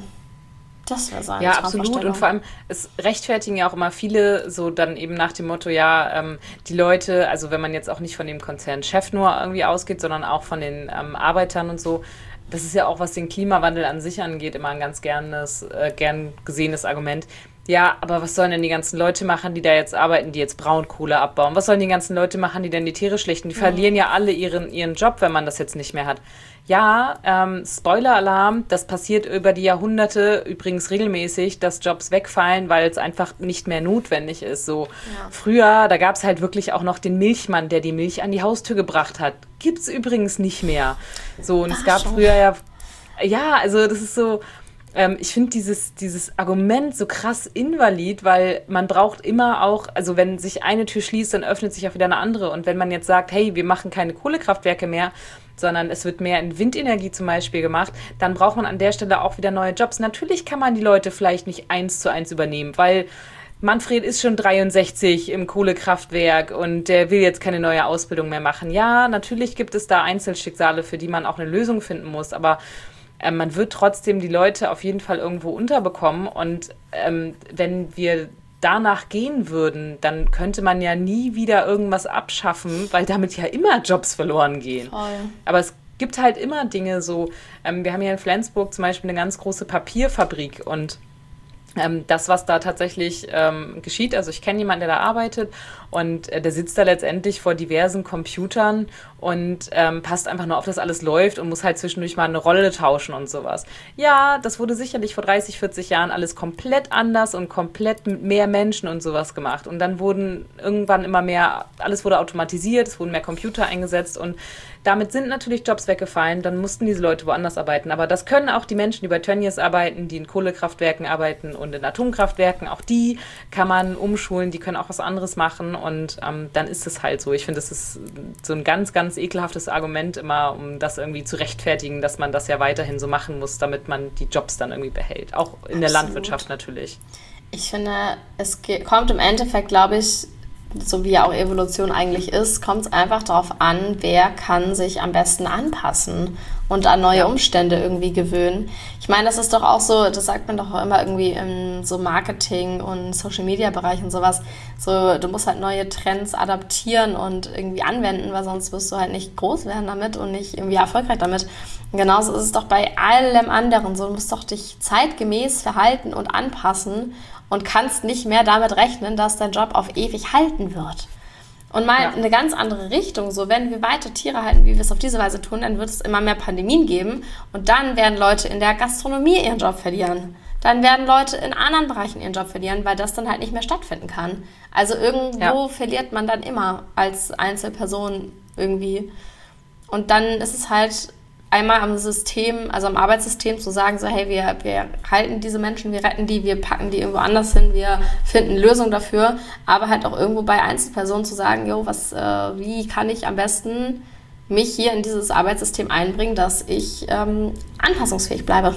Das wäre so eine Ja, absolut. Traumvorstellung. Und vor allem, es rechtfertigen ja auch immer viele so dann eben nach dem Motto, ja, ähm, die Leute, also wenn man jetzt auch nicht von dem Konzernchef nur irgendwie ausgeht, sondern auch von den ähm, Arbeitern und so, das ist ja auch, was den Klimawandel an sich angeht, immer ein ganz gernes, äh, gern gesehenes Argument. Ja, aber was sollen denn die ganzen Leute machen, die da jetzt arbeiten, die jetzt Braunkohle abbauen? Was sollen die ganzen Leute machen, die denn die Tiere schlichten? Die verlieren ja alle ihren, ihren Job, wenn man das jetzt nicht mehr hat. Ja, ähm, Spoiler-Alarm, das passiert über die Jahrhunderte übrigens regelmäßig, dass Jobs wegfallen, weil es einfach nicht mehr notwendig ist. So Ja. früher, da gab es halt wirklich auch noch den Milchmann, der die Milch an die Haustür gebracht hat. Gibt's übrigens nicht mehr. So, und es Ach, gab schon. früher ja, ja, also das ist so, ähm, ich finde dieses, dieses Argument so krass invalid, weil man braucht immer auch, also wenn sich eine Tür schließt, dann öffnet sich auch wieder eine andere. Und wenn man jetzt sagt, hey, wir machen keine Kohlekraftwerke mehr, sondern es wird mehr in Windenergie zum Beispiel gemacht, dann braucht man an der Stelle auch wieder neue Jobs. Natürlich kann man die Leute vielleicht nicht eins zu eins übernehmen, weil Manfred ist schon dreiundsechzig im Kohlekraftwerk und der will jetzt keine neue Ausbildung mehr machen. Ja, natürlich gibt es da Einzelschicksale, für die man auch eine Lösung finden muss, aber äh, man wird trotzdem die Leute auf jeden Fall irgendwo unterbekommen und ähm, wenn wir danach gehen würden, dann könnte man ja nie wieder irgendwas abschaffen, weil damit ja immer Jobs verloren gehen. Voll. Aber es gibt halt immer Dinge so, ähm, wir haben hier in Flensburg zum Beispiel eine ganz große Papierfabrik und ähm, das, was da tatsächlich ähm, geschieht, also ich kenne jemanden, der da arbeitet und äh, der sitzt da letztendlich vor diversen Computern und ähm, passt einfach nur auf, dass alles läuft und muss halt zwischendurch mal eine Rolle tauschen und sowas. Ja, das wurde sicherlich vor dreißig, vierzig Jahren alles komplett anders und komplett mit mehr Menschen und sowas gemacht. Und dann wurden irgendwann immer mehr, alles wurde automatisiert, es wurden mehr Computer eingesetzt und damit sind natürlich Jobs weggefallen, dann mussten diese Leute woanders arbeiten. Aber das können auch die Menschen, die bei Tönnies arbeiten, die in Kohlekraftwerken arbeiten und in Atomkraftwerken, auch die kann man umschulen, die können auch was anderes machen und ähm, dann ist es halt so. Ich finde, das ist so ein ganz, ganz ekelhaftes Argument immer, um das irgendwie zu rechtfertigen, dass man das ja weiterhin so machen muss, damit man die Jobs dann irgendwie behält. Auch in der Absolut. Landwirtschaft natürlich. Ich finde, es ge- kommt im Endeffekt, glaube ich, so wie ja auch Evolution eigentlich ist, kommt es einfach darauf an, wer kann sich am besten anpassen und an neue Ja. Umstände irgendwie gewöhnen. Ich meine, das ist doch auch so, das sagt man doch auch immer irgendwie im so Marketing- und Social-Media-Bereich und sowas, so du musst halt neue Trends adaptieren und irgendwie anwenden, weil sonst wirst du halt nicht groß werden damit und nicht irgendwie erfolgreich damit. Und genauso ist es doch bei allem anderen so, du musst doch dich zeitgemäß verhalten und anpassen und kannst nicht mehr damit rechnen, dass dein Job auf ewig halten wird. Und mal Ja. eine ganz andere Richtung, so wenn wir weiter Tiere halten, wie wir es auf diese Weise tun, dann wird es immer mehr Pandemien geben und dann werden Leute in der Gastronomie ihren Job verlieren. Dann werden Leute in anderen Bereichen ihren Job verlieren, weil das dann halt nicht mehr stattfinden kann. Also irgendwo Ja. verliert man dann immer als Einzelperson irgendwie. Und dann ist es halt einmal am System, also am Arbeitssystem zu sagen, so hey, wir, wir halten diese Menschen, wir retten die, wir packen die irgendwo anders hin, wir finden Lösungen dafür, aber halt auch irgendwo bei Einzelpersonen zu sagen, jo, was, äh, wie kann ich am besten mich hier in dieses Arbeitssystem einbringen, dass ich ähm, anpassungsfähig bleibe.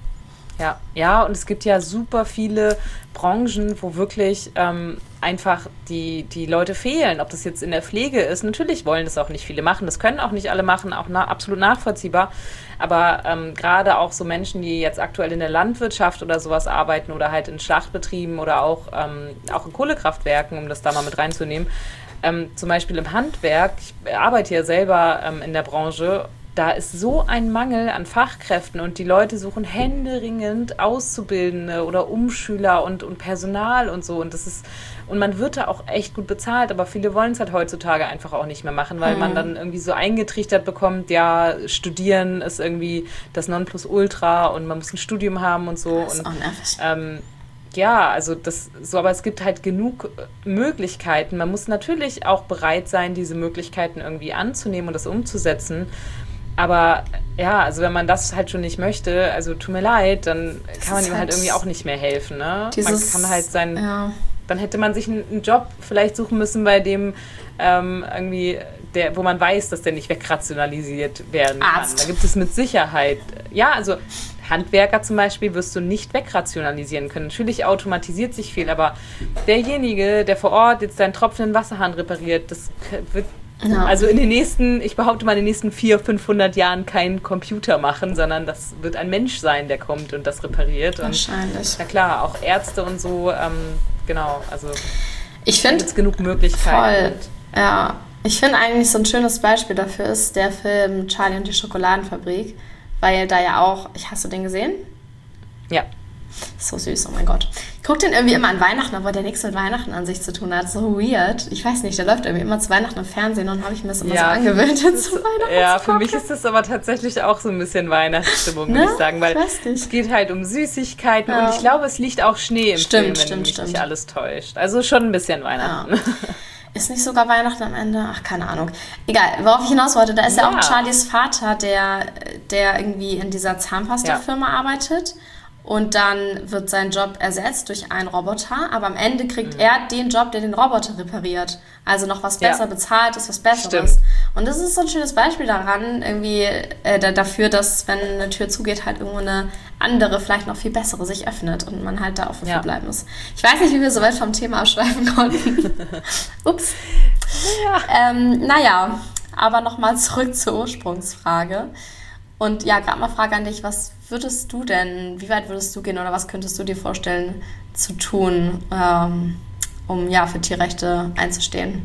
Ja, ja, und es gibt ja super viele Branchen, wo wirklich ähm, einfach die, die Leute fehlen. Ob das jetzt in der Pflege ist, natürlich wollen das auch nicht viele machen, das können auch nicht alle machen, auch na, absolut nachvollziehbar. Aber ähm, gerade auch so Menschen, die jetzt aktuell in der Landwirtschaft oder sowas arbeiten oder halt in Schlachtbetrieben oder auch, ähm, auch in Kohlekraftwerken, um das da mal mit reinzunehmen, ähm, zum Beispiel im Handwerk, ich arbeite ja selber ähm, in der Branche, da ist so ein Mangel an Fachkräften und die Leute suchen händeringend Auszubildende oder Umschüler und, und Personal und so. Und das ist, und man wird da auch echt gut bezahlt, aber viele wollen es halt heutzutage einfach auch nicht mehr machen, weil mhm. man dann irgendwie so eingetrichtert bekommt, ja, studieren ist irgendwie das Nonplusultra und man muss ein Studium haben und so. Das ist und, auch nervig. Ähm, ja, also das so, aber es gibt halt genug Möglichkeiten. Man muss natürlich auch bereit sein, diese Möglichkeiten irgendwie anzunehmen und das umzusetzen. Aber ja, also wenn man das halt schon nicht möchte, also tut mir leid, dann das kann man ihm halt, halt irgendwie auch nicht mehr helfen. Ne? Dieses, man kann halt sein, ja. Dann hätte man sich einen, einen Job vielleicht suchen müssen, bei dem ähm, irgendwie, der, wo man weiß, dass der nicht wegrationalisiert werden kann. Arzt. Da gibt es mit Sicherheit, ja, also Handwerker zum Beispiel wirst du nicht wegrationalisieren können. Natürlich automatisiert sich viel, aber derjenige, der vor Ort jetzt seinen tropfenden Wasserhahn repariert, das wird ja. also in den nächsten, ich behaupte mal, in den nächsten vierhundert, fünfhundert Jahren kein Computer machen, sondern das wird ein Mensch sein, der kommt und das repariert. Wahrscheinlich. Und, na klar, auch Ärzte und so, ähm, genau, also ich finde es genug Möglichkeiten. Voll, ja. Ich finde eigentlich so ein schönes Beispiel dafür ist der Film Charlie und die Schokoladenfabrik, weil da ja auch, hast du den gesehen? Ja. So süß, oh mein Gott. Ich gucke den irgendwie immer an Weihnachten, obwohl der nichts mit Weihnachten an sich zu tun hat. So weird. Ich weiß nicht, der läuft irgendwie immer zu Weihnachten im Fernsehen und habe ich mir das immer ja, so angewöhnt, zu Weihnachten Ja, zu für mich ist das aber tatsächlich auch so ein bisschen Weihnachtsstimmung, ne? würde ich sagen, weil ich es geht halt um Süßigkeiten ja. und ich glaube, es liegt auch Schnee im stimmt, Film, wenn stimmt, mich stimmt. nicht alles täuscht. Also schon ein bisschen Weihnachten. Ja. Ist nicht sogar Weihnachten am Ende? Ach, keine Ahnung. Egal, worauf ich hinaus wollte, da ist ja, ja auch Charlies Vater, der, der irgendwie in dieser Zahnpasta-Firma ja. arbeitet. Und dann wird sein Job ersetzt durch einen Roboter, aber am Ende kriegt mhm. er den Job, der den Roboter repariert. Also noch was besser ja. bezahlt ist, was Besseres. Stimmt. Und das ist so ein schönes Beispiel daran, irgendwie äh, da, dafür, dass, wenn eine Tür zugeht, halt irgendwo eine andere, vielleicht noch viel bessere sich öffnet und man halt da offen ja. für bleiben muss. Ich weiß nicht, wie wir so weit vom Thema abschweifen konnten. Ups. Ja. Ähm, naja, aber nochmal zurück zur Ursprungsfrage. Und ja, gerade mal Frage an dich, was würdest du denn, wie weit würdest du gehen oder was könntest du dir vorstellen zu tun, ähm, um ja für Tierrechte einzustehen?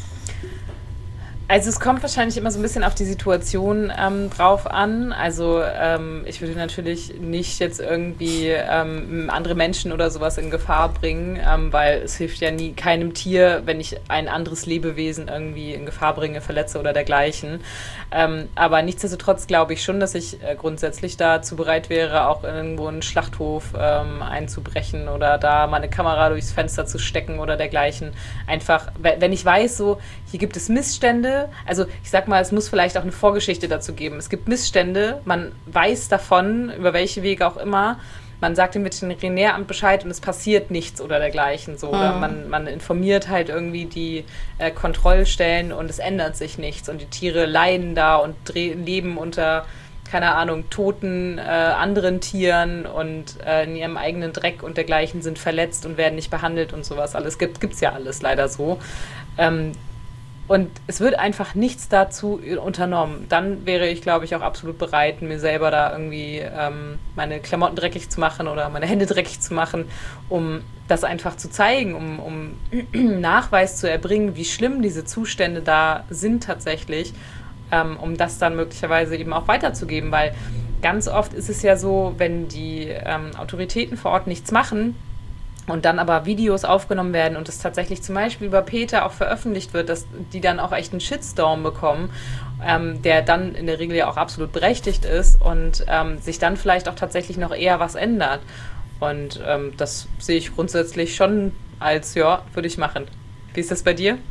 Also es kommt wahrscheinlich immer so ein bisschen auf die Situation ähm, drauf an. Also ähm, ich würde natürlich nicht jetzt irgendwie ähm, andere Menschen oder sowas in Gefahr bringen, ähm, weil es hilft ja nie keinem Tier, wenn ich ein anderes Lebewesen irgendwie in Gefahr bringe, verletze oder dergleichen. Ähm, aber nichtsdestotrotz glaube ich schon, dass ich äh, grundsätzlich dazu bereit wäre, auch irgendwo einen Schlachthof ähm, einzubrechen oder da mal eine Kamera durchs Fenster zu stecken oder dergleichen. Einfach, wenn ich weiß, so hier gibt es Missstände. Also ich sag mal, es muss vielleicht auch eine Vorgeschichte dazu geben. Es gibt Missstände, man weiß davon, über welche Wege auch immer. Man sagt dem Veterinäramt Bescheid und es passiert nichts oder dergleichen. So. Oder Mhm. man, man informiert halt irgendwie die äh, Kontrollstellen und es ändert sich nichts. Und die Tiere leiden da und dreh, leben unter, keine Ahnung, toten äh, anderen Tieren und äh, in ihrem eigenen Dreck und dergleichen, sind verletzt und werden nicht behandelt und sowas. Alles gibt gibt's ja alles leider so. Ähm, Und es wird einfach nichts dazu unternommen. Dann wäre ich, glaube ich, auch absolut bereit, mir selber da irgendwie ähm, meine Klamotten dreckig zu machen oder meine Hände dreckig zu machen, um das einfach zu zeigen, um, um Nachweis zu erbringen, wie schlimm diese Zustände da sind tatsächlich, ähm, um das dann möglicherweise eben auch weiterzugeben. Weil ganz oft ist es ja so, wenn die ähm, Autoritäten vor Ort nichts machen, und dann aber Videos aufgenommen werden und es tatsächlich zum Beispiel über Peter auch veröffentlicht wird, dass die dann auch echt einen Shitstorm bekommen, ähm, der dann in der Regel ja auch absolut berechtigt ist und ähm, sich dann vielleicht auch tatsächlich noch eher was ändert. Und ähm, das sehe ich grundsätzlich schon als, ja, würde ich machen. Wie ist das bei dir?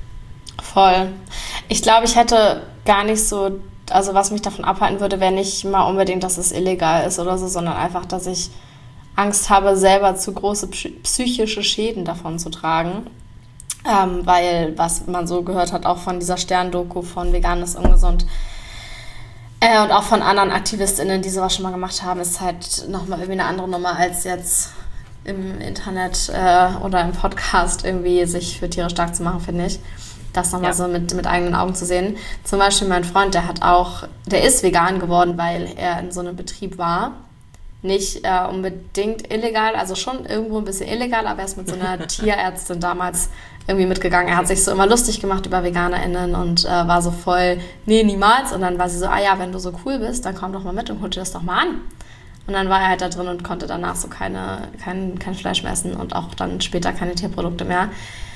Voll. Ich glaube, ich hätte gar nicht so, also was mich davon abhalten würde, wäre nicht mal unbedingt, dass es illegal ist oder so, sondern einfach, dass ich Angst habe, selber zu große psychische Schäden davon zu tragen. Ähm, weil, was man so gehört hat, auch von dieser Stern-Doku von Vegan ist ungesund äh, und auch von anderen AktivistInnen, die sowas schon mal gemacht haben, ist halt nochmal irgendwie eine andere Nummer, als jetzt im Internet äh, oder im Podcast irgendwie sich für Tiere stark zu machen, finde ich. Das nochmal ja. so mit, mit eigenen Augen zu sehen. Zum Beispiel mein Freund, der hat auch, der ist vegan geworden, weil er in so einem Betrieb war, nicht äh, unbedingt illegal, also schon irgendwo ein bisschen illegal, aber er ist mit so einer Tierärztin damals irgendwie mitgegangen. Er hat sich so immer lustig gemacht über VeganerInnen und äh, war so voll, nee, niemals. Und dann war sie so, ah ja, wenn du so cool bist, dann komm doch mal mit und hol dir das doch mal an. Und dann war er halt da drin und konnte danach so keine, kein, kein Fleisch mehr essen und auch dann später keine Tierprodukte mehr.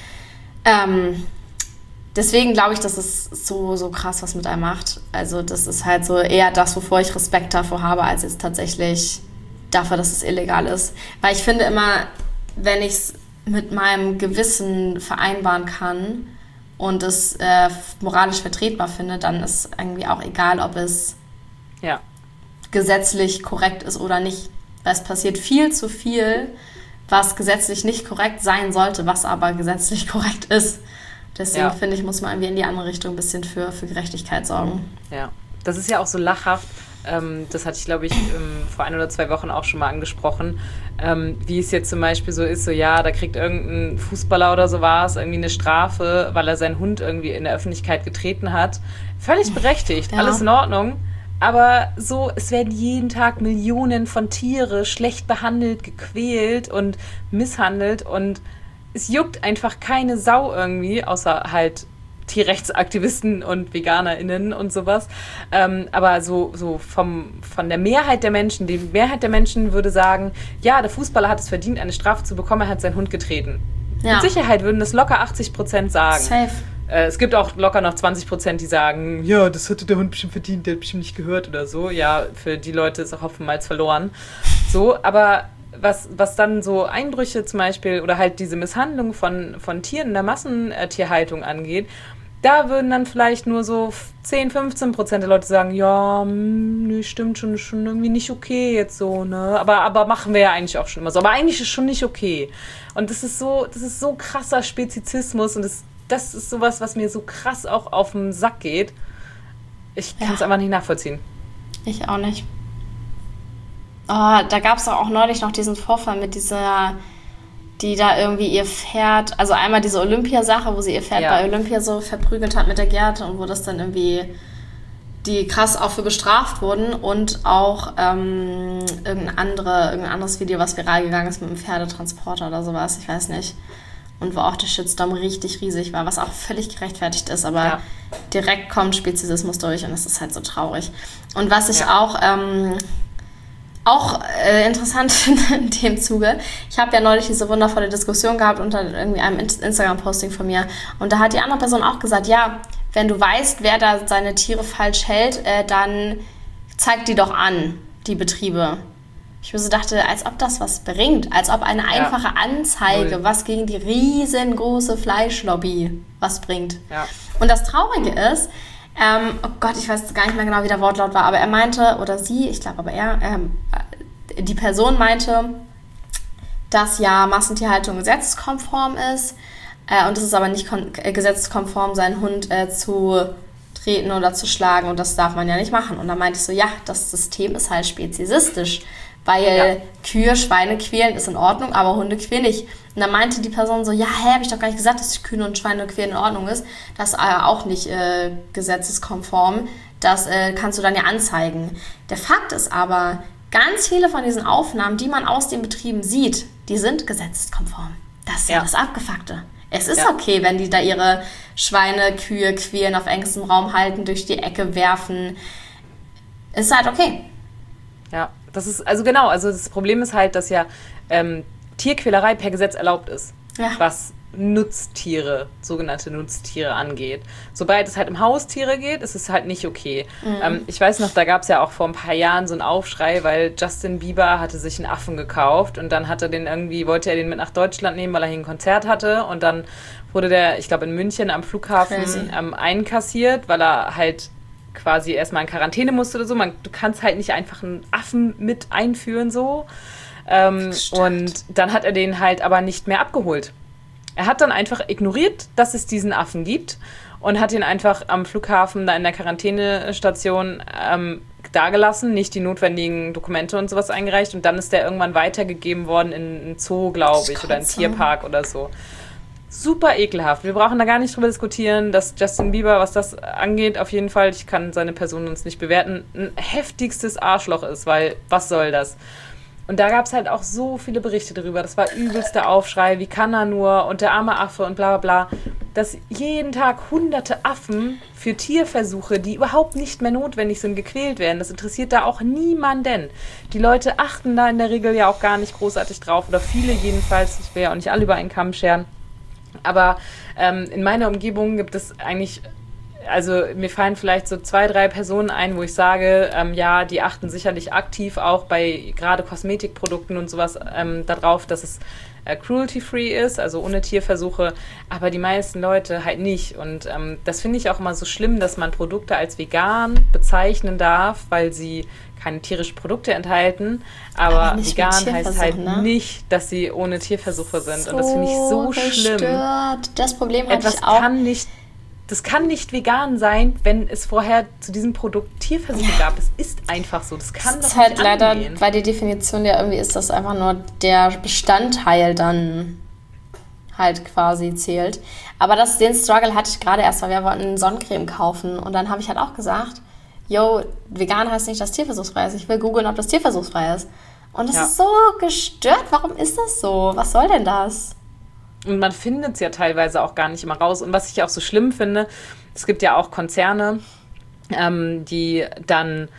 Ähm, deswegen glaube ich, das ist so, so krass, was mit einem macht. Also das ist halt so eher das, wovor ich Respekt davor habe, als jetzt tatsächlich dafür, dass es illegal ist. Weil ich finde immer, wenn ich es mit meinem Gewissen vereinbaren kann und es äh, moralisch vertretbar finde, dann ist irgendwie auch egal, ob es ja. gesetzlich korrekt ist oder nicht. Weil es passiert viel zu viel, was gesetzlich nicht korrekt sein sollte, was aber gesetzlich korrekt ist. Deswegen ja. finde ich, muss man irgendwie in die andere Richtung ein bisschen für, für Gerechtigkeit sorgen. Ja, das ist ja auch so lachhaft. Ähm, das hatte ich, glaube ich, ähm, vor ein oder zwei Wochen auch schon mal angesprochen. Ähm, wie es jetzt zum Beispiel so ist, so ja, da kriegt irgendein Fußballer oder so war es irgendwie eine Strafe, weil er seinen Hund irgendwie in der Öffentlichkeit getreten hat. Völlig berechtigt, ja. Alles in Ordnung. Aber so, es werden jeden Tag Millionen von Tiere schlecht behandelt, gequält und misshandelt und es juckt einfach keine Sau irgendwie, außer halt Tierrechtsaktivisten und VeganerInnen und sowas. Ähm, aber so, so vom, von der Mehrheit der Menschen, die Mehrheit der Menschen würde sagen, ja, der Fußballer hat es verdient, eine Strafe zu bekommen, er hat seinen Hund getreten. Ja. Mit Sicherheit würden das locker achtzig Prozent sagen. Safe. Äh, es gibt auch locker noch zwanzig Prozent, die sagen, ja, das hätte der Hund bestimmt verdient, der hat bestimmt nicht gehört oder so. Ja, für die Leute ist auch Hopfenmalz verloren. So, aber was, was dann so Einbrüche zum Beispiel oder halt diese Misshandlung von, von Tieren in der Massentierhaltung angeht, da würden dann vielleicht nur so zehn, fünfzehn Prozent der Leute sagen, ja, nee, stimmt schon, schon irgendwie nicht okay jetzt so, ne? Aber, aber machen wir ja eigentlich auch schon immer so. Aber eigentlich ist schon nicht okay. Und das ist so, das ist so krasser Spezizismus und das, das ist sowas, was mir so krass auch auf den Sack geht. Ich kann es ja. einfach nicht nachvollziehen. Ich auch nicht. Oh, da gab es auch neulich noch diesen Vorfall mit dieser, die da irgendwie ihr Pferd, also einmal diese Olympia-Sache, wo sie ihr Pferd ja. bei Olympia so verprügelt hat mit der Gerte und wo das dann irgendwie die krass auch für bestraft wurden und auch ähm, irgendein, andere, irgendein anderes Video, was viral gegangen ist mit einem Pferdetransporter oder sowas, ich weiß nicht. Und wo auch der Shitstorm richtig riesig war, was auch völlig gerechtfertigt ist, aber ja. direkt kommt Spezizismus durch und das ist halt so traurig. Und was ich ja. auch... Ähm, Auch äh, interessant in dem Zuge. Ich habe ja neulich diese wundervolle Diskussion gehabt unter irgendwie einem Instagram-Posting von mir. Und da hat die andere Person auch gesagt, ja, wenn du weißt, wer da seine Tiere falsch hält, äh, dann zeig die doch an, die Betriebe. Ich mir so dachte, als ob das was bringt. Als ob eine einfache ja. Anzeige Null. was gegen die riesengroße Fleischlobby was bringt. Ja. Und das Traurige ist, Ähm, oh Gott, ich weiß gar nicht mehr genau, wie der Wortlaut war, aber er meinte, oder sie, ich glaube aber er, ähm, die Person meinte, dass ja Massentierhaltung gesetzeskonform ist äh, und es ist aber nicht kon- äh, gesetzeskonform, seinen Hund äh, zu treten oder zu schlagen und das darf man ja nicht machen. Und dann meinte ich so, ja, das System ist halt speziesistisch, weil ja. Kühe, Schweine quälen ist in Ordnung, aber Hunde quälen nicht. Und dann meinte die Person so, ja, hä, habe ich doch gar nicht gesagt, dass Kühe und Schweine quälen in Ordnung ist. Das ist äh, auch nicht äh, gesetzeskonform. Das äh, kannst du dann ja anzeigen. Der Fakt ist aber, ganz viele von diesen Aufnahmen, die man aus den Betrieben sieht, die sind gesetzeskonform. Das ist ja, ja das Abgefuckte. Es ist ja. okay, wenn die da ihre Schweine, Kühe quälen, auf engstem Raum halten, durch die Ecke werfen. Ist halt okay. Ja, das ist, also genau, also das Problem ist halt, dass ja ähm, Tierquälerei per Gesetz erlaubt ist, ja. was Nutztiere, sogenannte Nutztiere angeht. Sobald es halt um Haustiere geht, ist es halt nicht okay. Mhm. Ähm, ich weiß noch, da gab es ja auch vor ein paar Jahren so einen Aufschrei, weil Justin Bieber hatte sich einen Affen gekauft und dann hat er den irgendwie, wollte er den mit nach Deutschland nehmen, weil er hier ein Konzert hatte und dann wurde der, ich glaube in München am Flughafen ähm, einkassiert, weil er halt quasi erstmal in Quarantäne musste oder so. Man, du kannst halt nicht einfach einen Affen mit einführen so. Ähm, und dann hat er den halt aber nicht mehr abgeholt. Er hat dann einfach ignoriert, dass es diesen Affen gibt und hat ihn einfach am Flughafen da in der Quarantänestation ähm, dagelassen, nicht die notwendigen Dokumente und sowas eingereicht und dann ist der irgendwann weitergegeben worden in einen Zoo, glaube ich, oder einen Tierpark oder so. Super ekelhaft. Wir brauchen da gar nicht drüber diskutieren, dass Justin Bieber, was das angeht, auf jeden Fall, ich kann seine Person uns nicht bewerten, ein heftigstes Arschloch ist, weil was soll das? Und da gab es halt auch so viele Berichte darüber. Das war übelster Aufschrei, wie kann er nur und der arme Affe und bla bla bla. Dass jeden Tag hunderte Affen für Tierversuche, die überhaupt nicht mehr notwendig sind, gequält werden. Das interessiert da auch niemanden. Die Leute achten da in der Regel ja auch gar nicht großartig drauf. Oder viele jedenfalls. Ich will ja auch nicht alle über einen Kamm scheren. Aber ähm, in meiner Umgebung gibt es eigentlich... Also mir fallen vielleicht so zwei, drei Personen ein, wo ich sage, ähm, ja, die achten sicherlich aktiv auch bei gerade Kosmetikprodukten und sowas ähm, darauf, dass es äh, cruelty-free ist, also ohne Tierversuche, aber die meisten Leute halt nicht. Und ähm, das finde ich auch immer so schlimm, dass man Produkte als vegan bezeichnen darf, weil sie keine tierischen Produkte enthalten, aber, aber vegan heißt halt ne? nicht, dass sie ohne Tierversuche sind. So und das finde ich so schlimm. Das Problem hatte Etwas ich auch. Kann nicht Das kann nicht vegan sein, wenn es vorher zu diesem Produkt Tierversuche ja. gab. Es ist einfach so. Das kann das doch ist nicht halt angehen. leider, weil die Definition ja irgendwie ist, dass einfach nur der Bestandteil dann halt quasi zählt. Aber das, den Struggle hatte ich gerade erst, weil wir wollten Sonnencreme kaufen. Und dann habe ich halt auch gesagt, yo, vegan heißt nicht, dass tierversuchsfrei ist. Ich will googeln, ob das tierversuchsfrei ist. Und das ja. ist so gestört. Warum ist das so? Was soll denn das? Und man findet es ja teilweise auch gar nicht immer raus. Und was ich auch so schlimm finde, es gibt ja auch Konzerne, ähm, die dann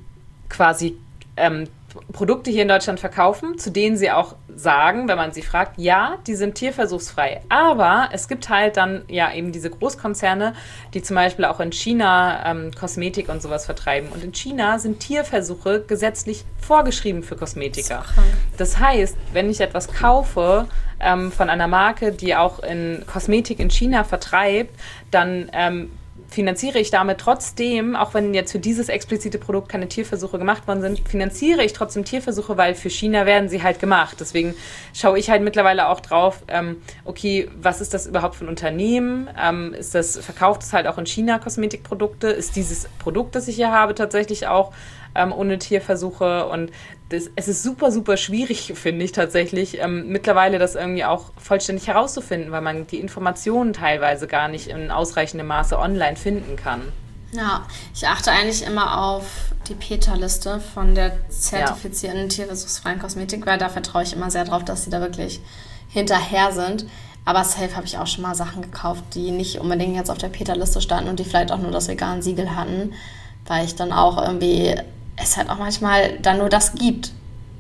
quasi ähm, Produkte hier in Deutschland verkaufen, zu denen sie auch sagen, wenn man sie fragt, ja, die sind tierversuchsfrei. Aber es gibt halt dann ja eben diese Großkonzerne, die zum Beispiel auch in China ähm, Kosmetik und sowas vertreiben. Und in China sind Tierversuche gesetzlich vorgeschrieben für Kosmetika. Das heißt, wenn ich etwas kaufe ähm, von einer Marke, die auch in Kosmetik in China vertreibt, dann ähm, finanziere ich damit trotzdem, auch wenn jetzt für dieses explizite Produkt keine Tierversuche gemacht worden sind, finanziere ich trotzdem Tierversuche, weil für China werden sie halt gemacht. Deswegen schaue ich halt mittlerweile auch drauf, ähm, okay, was ist das überhaupt für ein Unternehmen? Ähm, ist das, verkauft es halt auch in China Kosmetikprodukte? Ist dieses Produkt, das ich hier habe, tatsächlich auch ähm, ohne Tierversuche? Und das, es ist super, super schwierig, finde ich tatsächlich, ähm, mittlerweile das irgendwie auch vollständig herauszufinden, weil man die Informationen teilweise gar nicht in ausreichendem Maße online finden kann. Ja, ich achte eigentlich immer auf die PETA-Liste von der zertifizierten ja. tierversuchsfreien Kosmetik, weil da vertraue ich immer sehr drauf, dass sie da wirklich hinterher sind. Aber safe habe ich auch schon mal Sachen gekauft, die nicht unbedingt jetzt auf der PETA-Liste standen und die vielleicht auch nur das vegane Siegel hatten, weil ich dann auch irgendwie es halt auch manchmal dann nur das gibt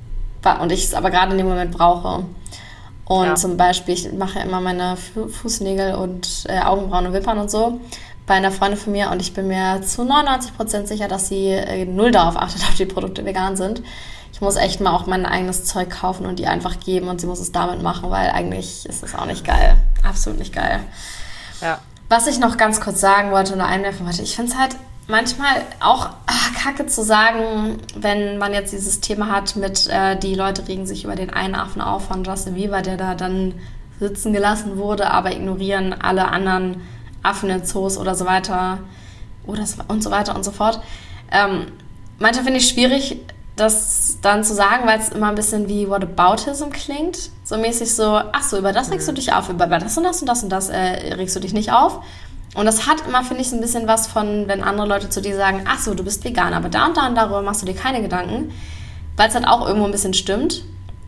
und ich es aber gerade in dem Moment brauche. Und ja. zum Beispiel, ich mache ja immer meine Fußnägel und äh, Augenbrauen und Wimpern und so bei einer Freundin von mir und ich bin mir zu neunundneunzig Prozent sicher, dass sie äh, null darauf achtet, ob die Produkte vegan sind. Ich muss echt mal auch mein eigenes Zeug kaufen und die einfach geben und sie muss es damit machen, weil eigentlich ist das auch nicht geil. Absolut nicht geil. Ja. Was ich noch ganz kurz sagen wollte oder einwerfen wollte, ich finde es halt manchmal auch ach, kacke zu sagen, wenn man jetzt dieses Thema hat mit, äh, die Leute regen sich über den einen Affen auf von Justin Bieber, der da dann sitzen gelassen wurde, aber ignorieren alle anderen Affen in Zoos oder so weiter oder so, und so weiter und so fort. Ähm, manchmal finde ich schwierig, das dann zu sagen, weil es immer ein bisschen wie Whataboutism klingt. So mäßig so, ach so, über das regst du dich auf, über das und das und das und das äh, regst du dich nicht auf. Und das hat immer, finde ich, so ein bisschen was von, wenn andere Leute zu dir sagen, ach so, du bist vegan, aber da und da und darüber machst du dir keine Gedanken, weil es halt auch irgendwo ein bisschen stimmt.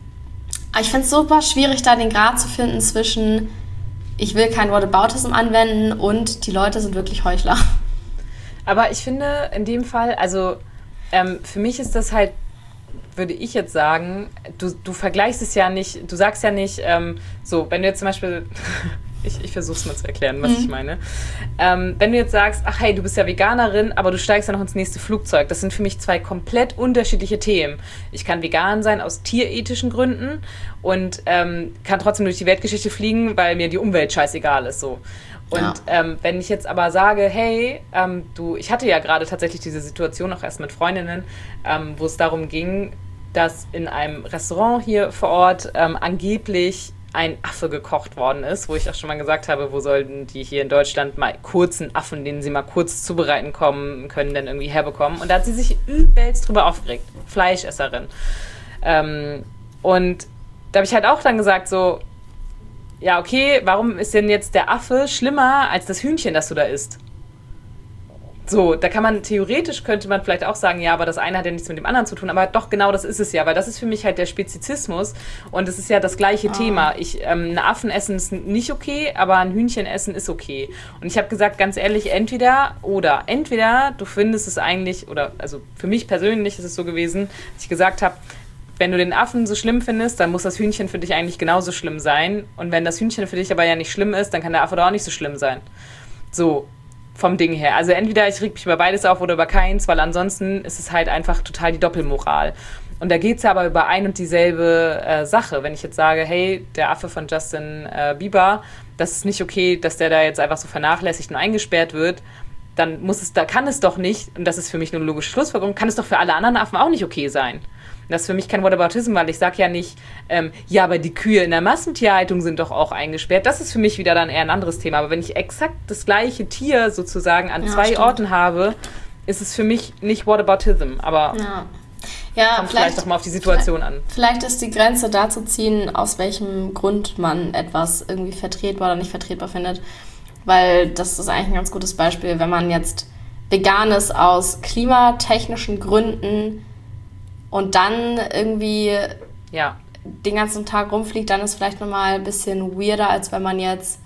Aber ich finde es super schwierig, da den Grad zu finden zwischen, ich will kein Whataboutism anwenden und die Leute sind wirklich Heuchler. Aber ich finde in dem Fall, also ähm, für mich ist das halt, würde ich jetzt sagen, du, du vergleichst es ja nicht, du sagst ja nicht, ähm, so, wenn du jetzt zum Beispiel... Ich, ich versuche es mal zu erklären, was mhm. ich meine. Ähm, wenn du jetzt sagst, ach hey, du bist ja Veganerin, aber du steigst ja noch ins nächste Flugzeug. Das sind für mich zwei komplett unterschiedliche Themen. Ich kann vegan sein aus tierethischen Gründen und ähm, kann trotzdem durch die Weltgeschichte fliegen, weil mir die Umwelt scheißegal ist. So. Und ja. ähm, wenn ich jetzt aber sage, hey, ähm, du, ich hatte ja gerade tatsächlich diese Situation auch erst mit Freundinnen, ähm, wo es darum ging, dass in einem Restaurant hier vor Ort ähm, angeblich ein Affe gekocht worden ist, wo ich auch schon mal gesagt habe, wo sollten die hier in Deutschland mal kurzen Affen, den sie mal kurz zubereiten kommen können, denn irgendwie herbekommen. Und da hat sie sich übelst drüber aufgeregt. Fleischesserin. Ähm, und da habe ich halt auch dann gesagt so, ja okay, warum ist denn jetzt der Affe schlimmer als das Hühnchen, das du da isst? So, da kann man, theoretisch könnte man vielleicht auch sagen, ja, aber das eine hat ja nichts mit dem anderen zu tun, aber doch, genau das ist es ja, weil das ist für mich halt der Spezizismus und es ist ja das gleiche oh. Thema. Ich, ähm, ein Affen essen ist nicht okay, aber ein Hühnchen essen ist okay. Und ich habe gesagt, ganz ehrlich, entweder oder. Entweder du findest es eigentlich, oder also für mich persönlich ist es so gewesen, dass ich gesagt habe, wenn du den Affen so schlimm findest, dann muss das Hühnchen für dich eigentlich genauso schlimm sein. Und wenn das Hühnchen für dich aber ja nicht schlimm ist, dann kann der Affe doch auch nicht so schlimm sein. So. Vom Ding her. Also entweder ich reg mich über beides auf oder über keins, weil ansonsten ist es halt einfach total die Doppelmoral. Und da geht es ja aber über ein und dieselbe äh, Sache. Wenn ich jetzt sage, hey, der Affe von Justin äh, Bieber, das ist nicht okay, dass der da jetzt einfach so vernachlässigt und eingesperrt wird, dann muss es, da kann es doch nicht, und das ist für mich nur eine logische Schlussfolgerung, kann es doch für alle anderen Affen auch nicht okay sein. Das ist für mich kein Whataboutism, weil ich sage ja nicht, ähm, ja, aber die Kühe in der Massentierhaltung sind doch auch eingesperrt. Das ist für mich wieder dann eher ein anderes Thema. Aber wenn ich exakt das gleiche Tier sozusagen an ja, zwei stimmt. Orten habe, ist es für mich nicht Whataboutism. Aber ja. Ja, kommt vielleicht doch mal auf die Situation vielleicht, an. Vielleicht ist die Grenze da zu ziehen, aus welchem Grund man etwas irgendwie vertretbar oder nicht vertretbar findet. Weil das ist eigentlich ein ganz gutes Beispiel, wenn man jetzt Veganes aus klimatechnischen Gründen und dann irgendwie ja. den ganzen Tag rumfliegt, dann ist vielleicht nochmal ein bisschen weirder, als wenn man jetzt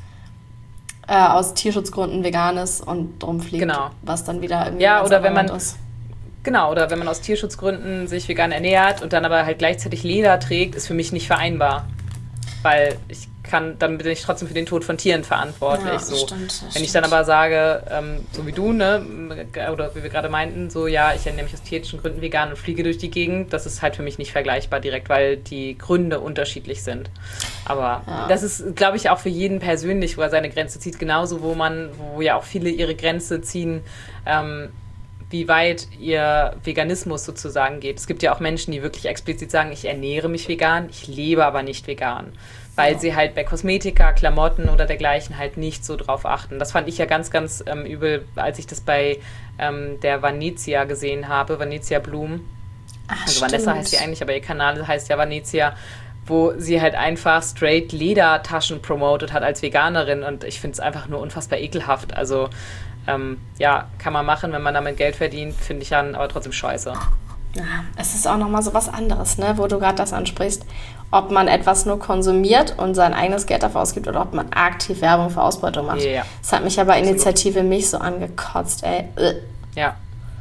äh, aus Tierschutzgründen vegan ist und rumfliegt, genau. was dann wieder irgendwie ja, oder wenn man ist. Genau, oder wenn man aus Tierschutzgründen sich vegan ernährt und dann aber halt gleichzeitig Leder trägt, ist für mich nicht vereinbar. Weil ich kann, dann bin ich trotzdem für den Tod von Tieren verantwortlich. Ja, so. stimmt, das Wenn stimmt. ich dann aber sage, ähm, so wie du, ne, oder wie wir gerade meinten, so ja, ich ernähre mich aus tierischen Gründen vegan und fliege durch die Gegend, das ist halt für mich nicht vergleichbar direkt, weil die Gründe unterschiedlich sind. Aber ja. das ist, glaube ich, auch für jeden persönlich, wo er seine Grenze zieht, genauso, wo man, wo ja auch viele ihre Grenze ziehen, ähm, wie weit ihr Veganismus sozusagen geht. Es gibt ja auch Menschen, die wirklich explizit sagen, ich ernähre mich vegan, ich lebe aber nicht vegan. Weil ja. sie halt bei Kosmetika, Klamotten oder dergleichen halt nicht so drauf achten. Das fand ich ja ganz, ganz ähm, übel, als ich das bei ähm, der Vanezia gesehen habe, Vanezia Bloom. Ach, also stimmt. Vanessa heißt sie eigentlich, aber ihr Kanal heißt ja Vanezia, wo sie halt einfach straight Ledertaschen promotet hat als Veganerin. Und ich finde es einfach nur unfassbar ekelhaft. Also Ähm, ja, kann man machen, wenn man damit Geld verdient, finde ich dann aber trotzdem scheiße. Ja, es ist auch nochmal so was anderes, ne, wo du gerade das ansprichst, ob man etwas nur konsumiert und sein eigenes Geld dafür ausgibt oder ob man aktiv Werbung für Ausbeutung macht. Ja, das hat mich aber Absolut. Initiative Milch so angekotzt, ey. Ja.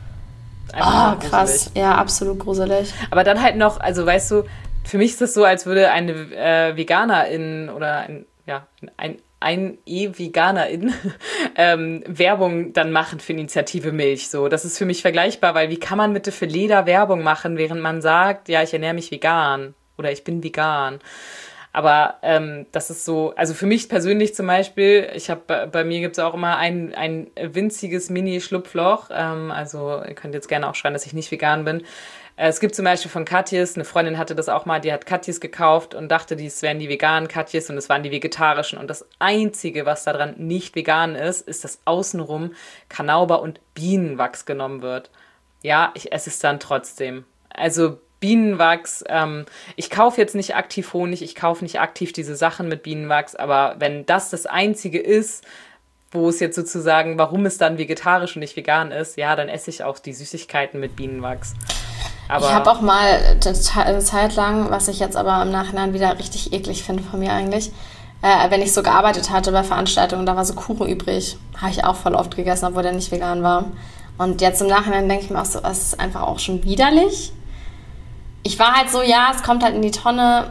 Einfach oh, krass. Ja, absolut gruselig. Aber dann halt noch, also weißt du, für mich ist das so, als würde eine äh, Veganerin oder ein, ja, ein ein E-Veganerin ähm, Werbung dann machen für Initiative Milch. So, das ist für mich vergleichbar, weil wie kann man bitte für Leder Werbung machen, während man sagt, ja, ich ernähre mich vegan oder ich bin vegan. Aber ähm, das ist so, also für mich persönlich zum Beispiel, ich habe bei mir gibt es auch immer ein, ein winziges Mini-Schlupfloch. Ähm, also ihr könnt jetzt gerne auch schreiben, dass ich nicht vegan bin. Es gibt zum Beispiel von Katjes, eine Freundin hatte das auch mal, die hat Katjes gekauft und dachte, dies wären die veganen Katjes und es waren die vegetarischen. Und das Einzige, was daran nicht vegan ist, ist, dass außenrum Kanauber und Bienenwachs genommen wird. Ja, ich esse es dann trotzdem. Also Bienenwachs, ähm, ich kaufe jetzt nicht aktiv Honig, ich kaufe nicht aktiv diese Sachen mit Bienenwachs, aber wenn das das Einzige ist, wo es jetzt sozusagen, warum es dann vegetarisch und nicht vegan ist, ja, dann esse ich auch die Süßigkeiten mit Bienenwachs. Aber ich habe auch mal eine Zeit lang, was ich jetzt aber im Nachhinein wieder richtig eklig finde von mir eigentlich, äh, wenn ich so gearbeitet hatte bei Veranstaltungen, da war so Kuchen übrig, habe ich auch voll oft gegessen, obwohl der nicht vegan war. Und jetzt im Nachhinein denke ich mir auch so, es ist einfach auch schon widerlich. Ich war halt so, ja, es kommt halt in die Tonne,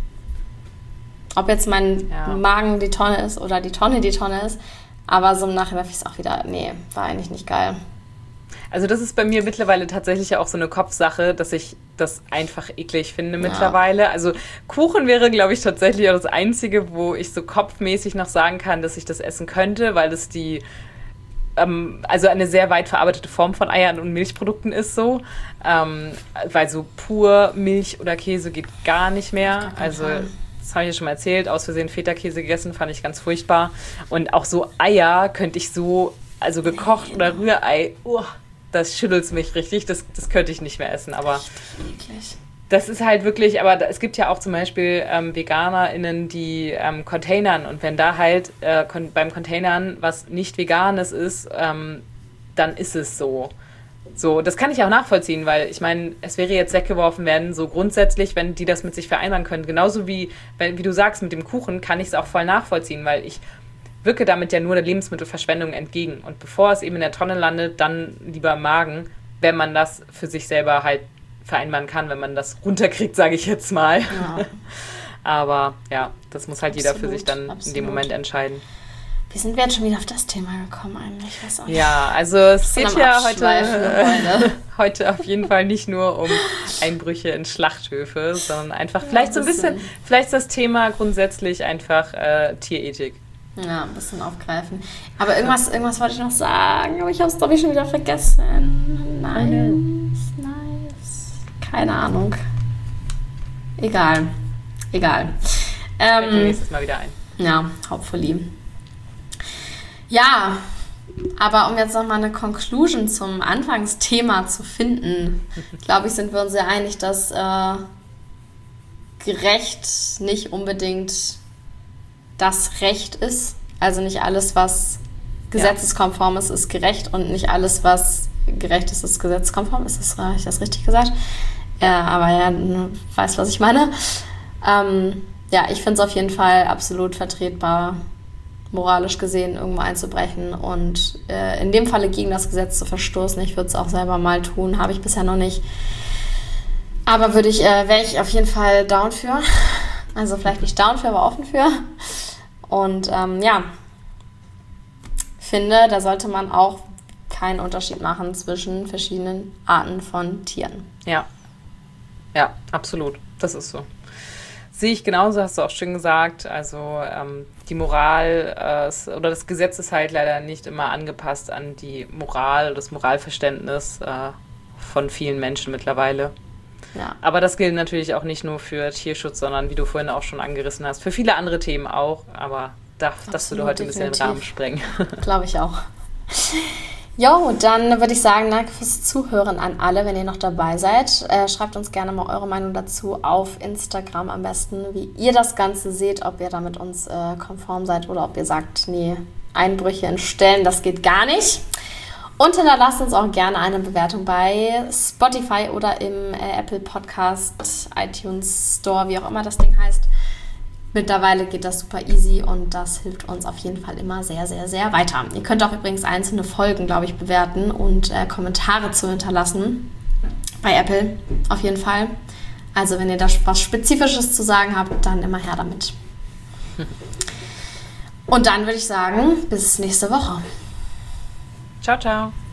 ob jetzt mein ja. Magen die Tonne ist oder die Tonne die Tonne ist, aber so im Nachhinein finde ich es auch wieder, nee, war eigentlich nicht geil. Also das ist bei mir mittlerweile tatsächlich auch so eine Kopfsache, dass ich das einfach eklig finde mittlerweile. Ja. Also Kuchen wäre, glaube ich, tatsächlich auch das Einzige, wo ich so kopfmäßig noch sagen kann, dass ich das essen könnte, weil es die, ähm, also eine sehr weit verarbeitete Form von Eiern und Milchprodukten ist so. Ähm, weil so pur Milch oder Käse geht gar nicht mehr. Also das habe ich ja schon mal erzählt, aus Versehen Feta-Käse gegessen, fand ich ganz furchtbar. Und auch so Eier könnte ich so, also gekocht oder Rührei, uh, das schüttelt mich richtig, das, das könnte ich nicht mehr essen, aber das ist halt wirklich, aber da, es gibt ja auch zum Beispiel ähm, VeganerInnen, die ähm, Containern und wenn da halt äh, kon- beim Containern was nicht Veganes ist, ähm, dann ist es so. So, das kann ich auch nachvollziehen, weil ich meine, es wäre jetzt weggeworfen werden, so grundsätzlich, wenn die das mit sich vereinbaren können. Genauso wie, wenn, wie du sagst, mit dem Kuchen, kann ich es auch voll nachvollziehen, weil ich wirke damit ja nur der Lebensmittelverschwendung entgegen. Und bevor es eben in der Tonne landet, dann lieber im Magen, wenn man das für sich selber halt vereinbaren kann, wenn man das runterkriegt, sage ich jetzt mal. Ja. Aber ja, das muss halt absolut, jeder für sich dann absolut. in dem Moment entscheiden. Wie sind wir jetzt schon wieder auf das Thema gekommen eigentlich? Ich weiß auch nicht. Ja, also es geht ja heute, äh, heute auf jeden Fall nicht nur um Einbrüche in Schlachthöfe, sondern einfach ja, vielleicht so ein bisschen, bisschen, vielleicht ist das Thema grundsätzlich einfach äh, Tierethik. Ja, ein bisschen aufgreifen. Aber irgendwas, irgendwas wollte ich noch sagen, aber ich habe es, glaube ich, schon wieder vergessen. Nein, nice. Keine Ahnung. Egal. Egal. Ähm, Fällt nächstes Mal wieder ein. Ja, hopefully. Ja, aber um jetzt nochmal eine Conclusion zum Anfangsthema zu finden, glaube ich, sind wir uns sehr einig, dass äh, gerecht nicht unbedingt das Recht ist. Also nicht alles, was gesetzeskonform ist, ist gerecht und nicht alles, was gerecht ist, ist gesetzeskonform. Ist das, habe ich das richtig gesagt? Ja, aber ja, du weißt, was ich meine. Ähm, ja, ich finde es auf jeden Fall absolut vertretbar, moralisch gesehen irgendwo einzubrechen und äh, in dem Falle gegen das Gesetz zu verstoßen. Ich würde es auch selber mal tun, habe ich bisher noch nicht. Aber würde ich, äh, wäre ich auf jeden Fall down für. Also vielleicht nicht down für, aber offen für. Und ähm, ja, finde, da sollte man auch keinen Unterschied machen zwischen verschiedenen Arten von Tieren. Ja, ja, absolut. Das ist so. Sehe ich genauso, hast du auch schön gesagt. Also ähm, die Moral äh, oder das Gesetz ist halt leider nicht immer angepasst an die Moral, das Moralverständnis äh, von vielen Menschen mittlerweile. Ja. Aber das gilt natürlich auch nicht nur für Tierschutz, sondern wie du vorhin auch schon angerissen hast, für viele andere Themen auch. Aber da, das würde heute definitiv ein bisschen den Rahmen sprengen. Glaube ich auch. Jo, dann würde ich sagen, danke fürs Zuhören an alle, wenn ihr noch dabei seid. Äh, schreibt uns gerne mal eure Meinung dazu auf Instagram am besten, wie ihr das Ganze seht, ob ihr da mit uns äh, konform seid oder ob ihr sagt, nee, Einbrüche in Ställen, das geht gar nicht. Und hinterlasst uns auch gerne eine Bewertung bei Spotify oder im äh, Apple Podcast, iTunes Store, wie auch immer das Ding heißt. Mittlerweile geht das super easy und das hilft uns auf jeden Fall immer sehr, sehr, sehr weiter. Ihr könnt auch übrigens einzelne Folgen, glaube ich, bewerten und äh, Kommentare zu hinterlassen bei Apple auf jeden Fall. Also wenn ihr da was Spezifisches zu sagen habt, dann immer her damit. Und dann würde ich sagen, bis nächste Woche. Ciao, ciao.